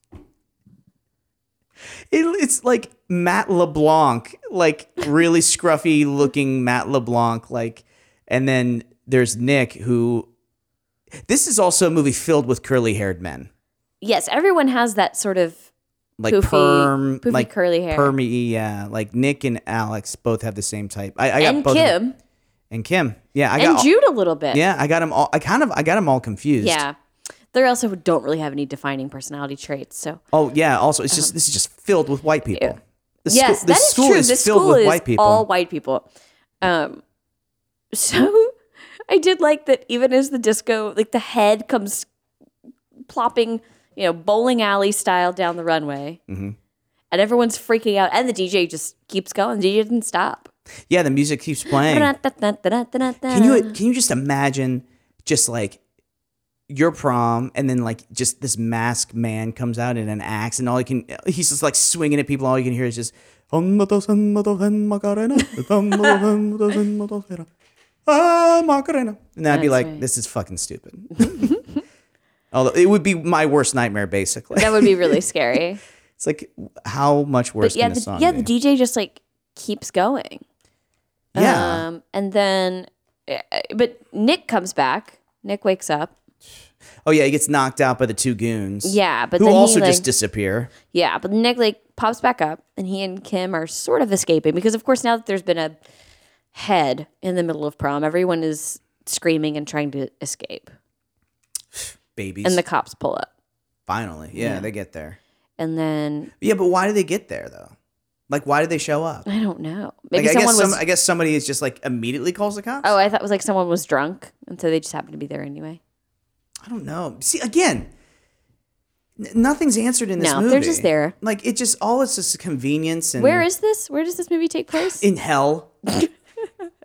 It, it's like Matt LeBlanc, like really scruffy looking Matt LeBlanc. Like, and then there's Nick, who. This is also a movie filled with curly haired men. Yes, everyone has that sort of Like poofy, perm, poofy like curly hair. permy, yeah. Like Nick and Alex both have the same type. I, I got and both of them. Kim. And Kim, yeah, I And got all, Jude a little bit. yeah, I got them all. I kind of, I got them all confused. Yeah. They also don't really have any defining personality traits. So Oh yeah. Also, it's just this is just filled with white people. Yeah. The yes, school, the that is school true. is This filled school with is white people. all white people. Um, so I did like that. Even as the disco, like the head comes plopping, you know, bowling alley style down the runway, Mm-hmm. and everyone's freaking out, and the D J just keeps going. The D J didn't stop. Yeah, the music keeps playing. Can you can you just imagine just like your prom and then like just this masked man comes out in an axe and all he can he's just like swinging at people, all you can hear is just and then I'd be That's like, right. this is fucking stupid. Although it would be my worst nightmare basically. That would be really scary. It's like how much worse But yeah, can a the, song yeah, be? the D J just like keeps going. Yeah. Um, and then, uh, but Nick comes back. Nick wakes up. Oh yeah, he gets knocked out by the two goons. Yeah, but who then he, also like- just disappear. Yeah, but Nick like pops back up, and he and Kim are sort of escaping because, of course, now that there's been a head in the middle of prom, everyone is screaming and trying to escape, Babies. and the cops pull up, Finally, yeah, Yeah. they get there. and then Yeah, but why do they get there though? Like, why did they show up? I don't know. Maybe Like, I someone guess was. some, I guess somebody is just like immediately calls the cops. Oh, I thought it was like someone was drunk, and so they just happened to be there anyway. I don't know. See, again, n- nothing's answered in this No, movie. they're just there. Like it just all it's just convenience and Where is this? Where does this movie take place? in hell. It's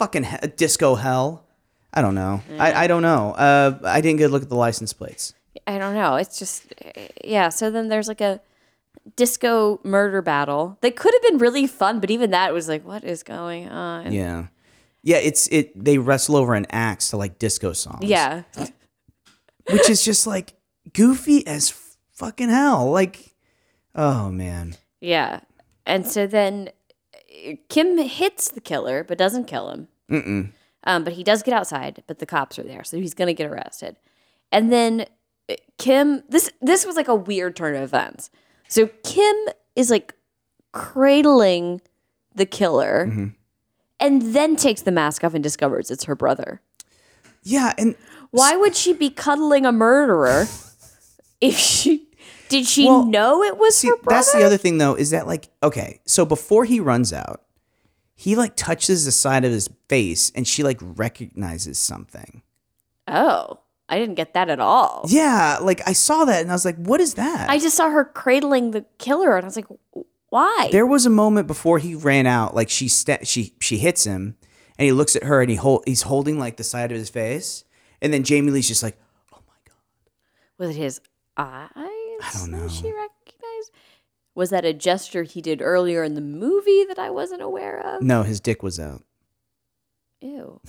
fucking he- disco hell. I don't know. I, I don't know. Uh, I didn't get a look at the license plates. I don't know. It's just, yeah. So then there's like a disco murder battle that could have been really fun, but even that was like, what is going on? Yeah. Yeah, it's it. They wrestle over an axe to like disco songs. Yeah. Which is just like goofy as fucking hell. Like, oh man. Yeah. And so then Kim hits the killer, but doesn't kill him. Mm-mm. Um, but he does get outside, but the cops are there, so he's gonna get arrested. And then Kim, this this was like a weird turn of events. So Kim is like cradling the killer, Mm-hmm. and then takes the mask off and discovers it's her brother. Yeah, and Why would she be cuddling a murderer if she did she Well, know it was see, her brother? that's the other thing though, is that like, okay, so before he runs out, he like touches the side of his face and she like recognizes something. Oh, I didn't get that at all. Yeah, like I saw that and I was like, what is that? I just saw her cradling the killer, and I was like, why? There was a moment before he ran out, like she sta- she she hits him, and he looks at her and he hold he's holding like the side of his face, and then Jamie Lee's just like, oh my god, Was it his eyes? I don't know. She recognized. Was that a gesture he did earlier in the movie that I wasn't aware of? no, his dick was out. Ew.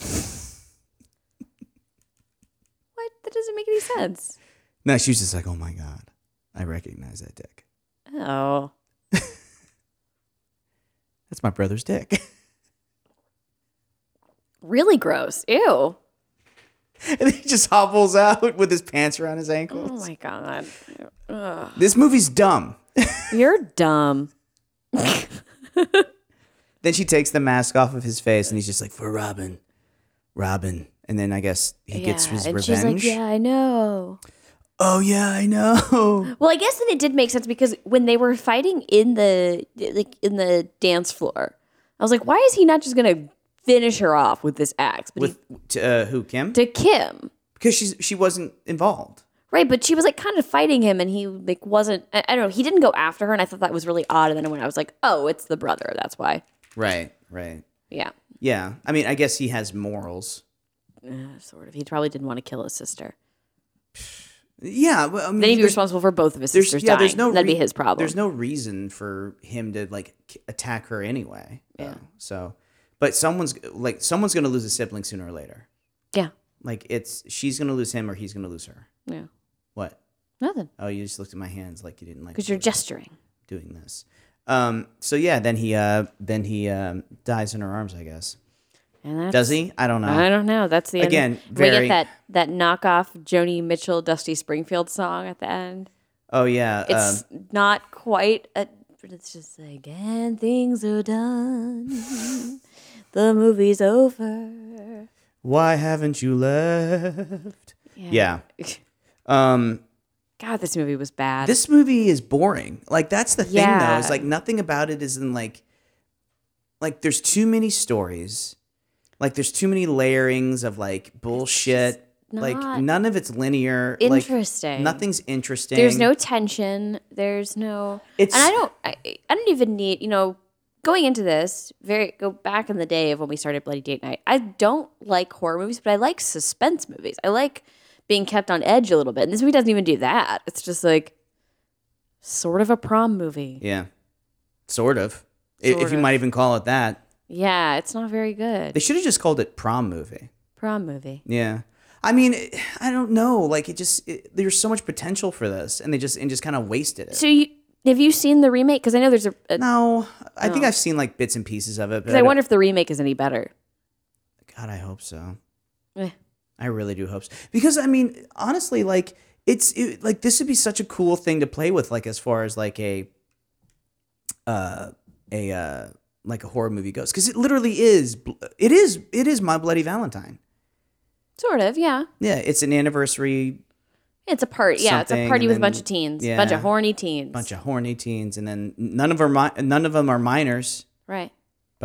What? That doesn't make any sense. No, she was just like, oh my god, I recognize that dick. Oh. That's my brother's dick. Really gross. Ew. And then he just hobbles out with his pants around his ankles. Oh my god. Ugh. This movie's dumb. You're dumb. Then she takes the mask off of his face and he's just like, for Robin, Robin. And then I guess he gets his and revenge. she's like, yeah, I know. Oh yeah, I know. Well, I guess then it did make sense because when they were fighting in the like in the dance floor, I was like, why is he not just gonna finish her off with this axe? But With to, uh, who, Kim? he, to Kim, Because she's she wasn't involved. right? But she was like kind of fighting him, and he like wasn't. I, I don't know. He didn't go after her, and I thought that was really odd. And then when I was like, oh, it's the brother. That's why. Right, right. Yeah, Yeah. I mean, I guess he has morals. uh, sort of. He probably didn't want to kill his sister. Yeah. Well, I mean, Then he'd be there's- responsible for both of his there's, sisters yeah, dying. there's no That'd be re- his problem. There's no reason for him to like k- attack her anyway. Yeah. Uh, so, but someone's like someone's gonna lose a sibling sooner or later. Yeah. Like it's she's gonna lose him or he's gonna lose her. Yeah. What? Nothing. Oh, you just looked at my hands like you didn't like Because you're gesturing. doing this. Um. So yeah, then he uh then he um dies in her arms. I guess. And that's, Does he? I don't know. I don't know. That's the Again, end. We very- get that that knockoff Joni Mitchell, Dusty Springfield song at the end. Oh yeah. It's um, not quite, a, but it's just like, and things are done. The movie's over. why haven't you left? Yeah. Um. God, this movie was bad. This movie is boring. Like that's the thing though. Yeah. It's like nothing about it is in like like there's too many stories. Like there's too many layerings of like bullshit. Like not none of it's linear. interesting. Like, nothing's interesting. There's no tension. There's no. It's- and I don't. I, I don't even need. You know, going into this, very go back in the day of when we started Bloody Date Night. I don't like horror movies, but I like suspense movies. I like being kept on edge a little bit. And this movie doesn't even do that. It's just like sort of a prom movie. Yeah. Sort of. I- if Sort you of. might even call it that. Yeah, it's not very good. They should have just called it prom movie. Prom movie. Yeah. I mean, I don't know. Like it just it, there's so much potential for this and they just and just kind of wasted it. So you have you seen the remake? Because I know there's a. a No, I think Oh. I've seen like bits and pieces of it. But Because I don't- wonder if the remake is any better. God, I hope so. Eh. I really do hope so. Because I mean, honestly, like it's it, like this would be such a cool thing to play with, like as far as like a uh a uh like a horror movie goes, because it literally is. bl- It is. It is My Bloody Valentine. Sort of, yeah. Yeah, it's an anniversary. It's a party. Yeah, it's a Something, party and with a then- bunch of teens, yeah. bunch of horny teens. Bunch of horny teens, and then none of them are mi- none of them are minors. right. But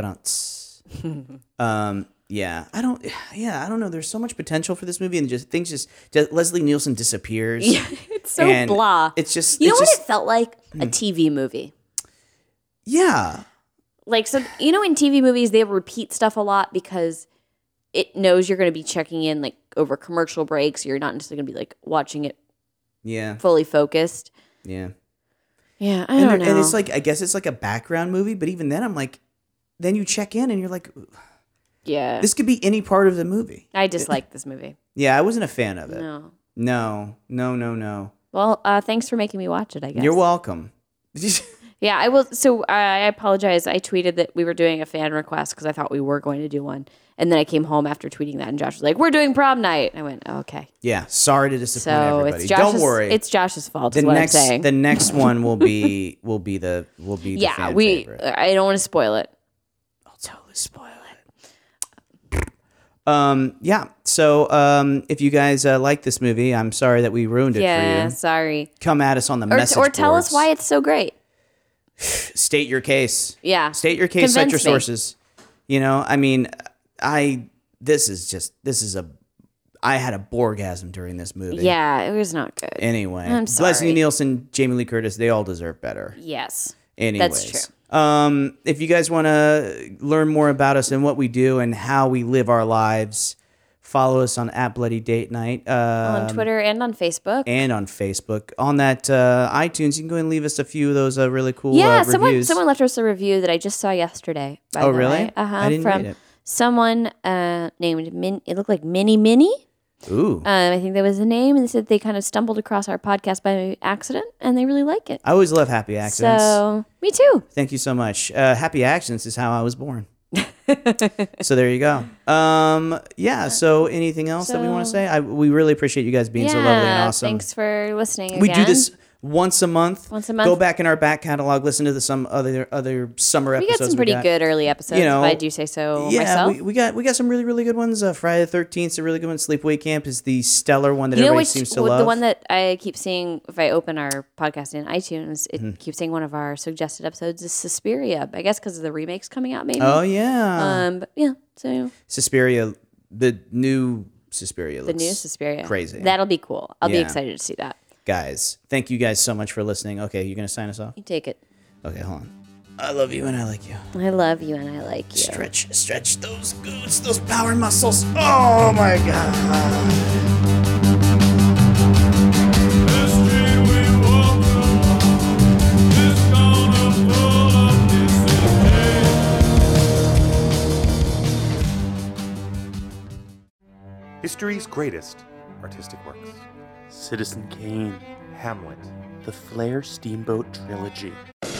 uh, um, yeah, I don't. Yeah, I don't know. There's so much potential for this movie, and just things just, just Leslie Nielsen disappears. Yeah, it's so and blah. It's just You know it's what just, Hmm. it felt like? A T V movie. Yeah, Like, so, you know, in T V movies, they repeat stuff a lot because it knows you're going to be checking in like over commercial breaks. You're not necessarily going to be like watching it Yeah. fully focused. Yeah. Yeah, I And, don't know. and it's like, I guess it's like a background movie, but even then I'm like, then you check in and you're like, yeah, this could be any part of the movie. I dislike this movie. Yeah, I wasn't a fan of it. No. No, no, no, no. Well, uh, thanks for making me watch it, I guess. You're welcome. Yeah, I will. So uh, I apologize. I tweeted that we were doing a fan request because I thought we were going to do one. And then I came home after tweeting that, and Josh was like, "We're doing prom night." I went, oh, "Okay." Yeah, sorry to disappoint So everybody. it's Josh's, Don't worry. It's Josh's fault. the is what next I'm saying. the next one will be will be the will be the yeah, fan we. favorite. I don't want to spoil it. I'll totally spoil it. Um yeah. So um if you guys uh, like this movie, I'm sorry that we ruined it Yeah, for you. sorry. Come at us on the Or, message or tell us boards. why it's so great. State your case. Yeah. State your case, cite Convince your me. sources. You know, I mean, I this is just this is a I had a borgasm during this movie. Yeah, it was not good. Anyway, I'm Leslie sorry. Nielsen, Jamie Lee Curtis, they all deserve better. Yes. Anyways, That's true. Um, if you guys want to learn more about us and what we do and how we live our lives, follow us on at Bloody Date Night uh, On Twitter and on Facebook. and on Facebook. On that uh, iTunes, you can go and leave us a few of those uh, really cool yeah, uh, someone reviews. someone left us a review that I just saw yesterday. By Oh, the really? way. Uh-huh, I didn't from read it. someone uh, named Min. It looked like Minnie Minnie. Ooh, Um, I think that was the name, and they said they kind of stumbled across our podcast by accident, and they really like it. I always love happy accidents. So me too. Thank you so much. Uh, happy accidents is how I was born. So there you go. Um, yeah. So anything else that we want to So- say? I, we really appreciate you guys being yeah. so lovely and awesome. Thanks for listening. We do again. this once a month. Once a month. Go back in our back catalog, listen to the, some other other summer We got episodes. some pretty got. good early episodes, You know, if I do say so Yeah, myself. we, we got we got some really really good ones. Uh, Friday the thirteenth is a really good one. Sleepaway Camp is the stellar one that you know everybody which seems to w- love. the one that I keep seeing if I open our podcast in iTunes, it Mm-hmm. keeps saying one of our suggested episodes is Suspiria. I guess because of the remakes coming out, maybe. oh yeah, Um, but yeah, so Suspiria, the new Suspiria. the Looks new Suspiria, crazy. That'll be cool. I'll be Yeah. excited to see that. Guys, thank you guys so much for listening. Okay, you're gonna sign us off. You take it. Okay, hold on. I love you and I like you. I love you and I like you. Stretch, stretch those glutes, those power muscles. Oh my god. History's greatest artistic works. Citizen Kane, Hamlet. the Flair Steamboat Trilogy.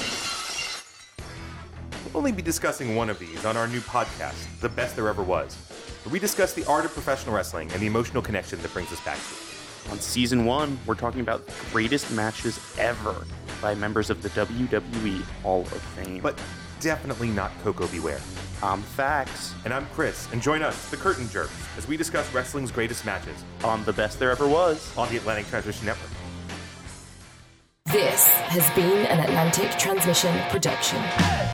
We'll only be discussing one of these on our new podcast, The Best There Ever Was, where we discuss the art of professional wrestling and the emotional connection that brings us back to it. On season one, we're talking about the greatest matches ever by members of the W W E Hall of Fame. But definitely not Coco Beware. I'm Fax And I'm Chris, and join us, the Curtain Jerks, as we discuss wrestling's greatest matches on The Best There Ever Was. on the Atlantic Transmission Network. This has been an Atlantic Transmission production.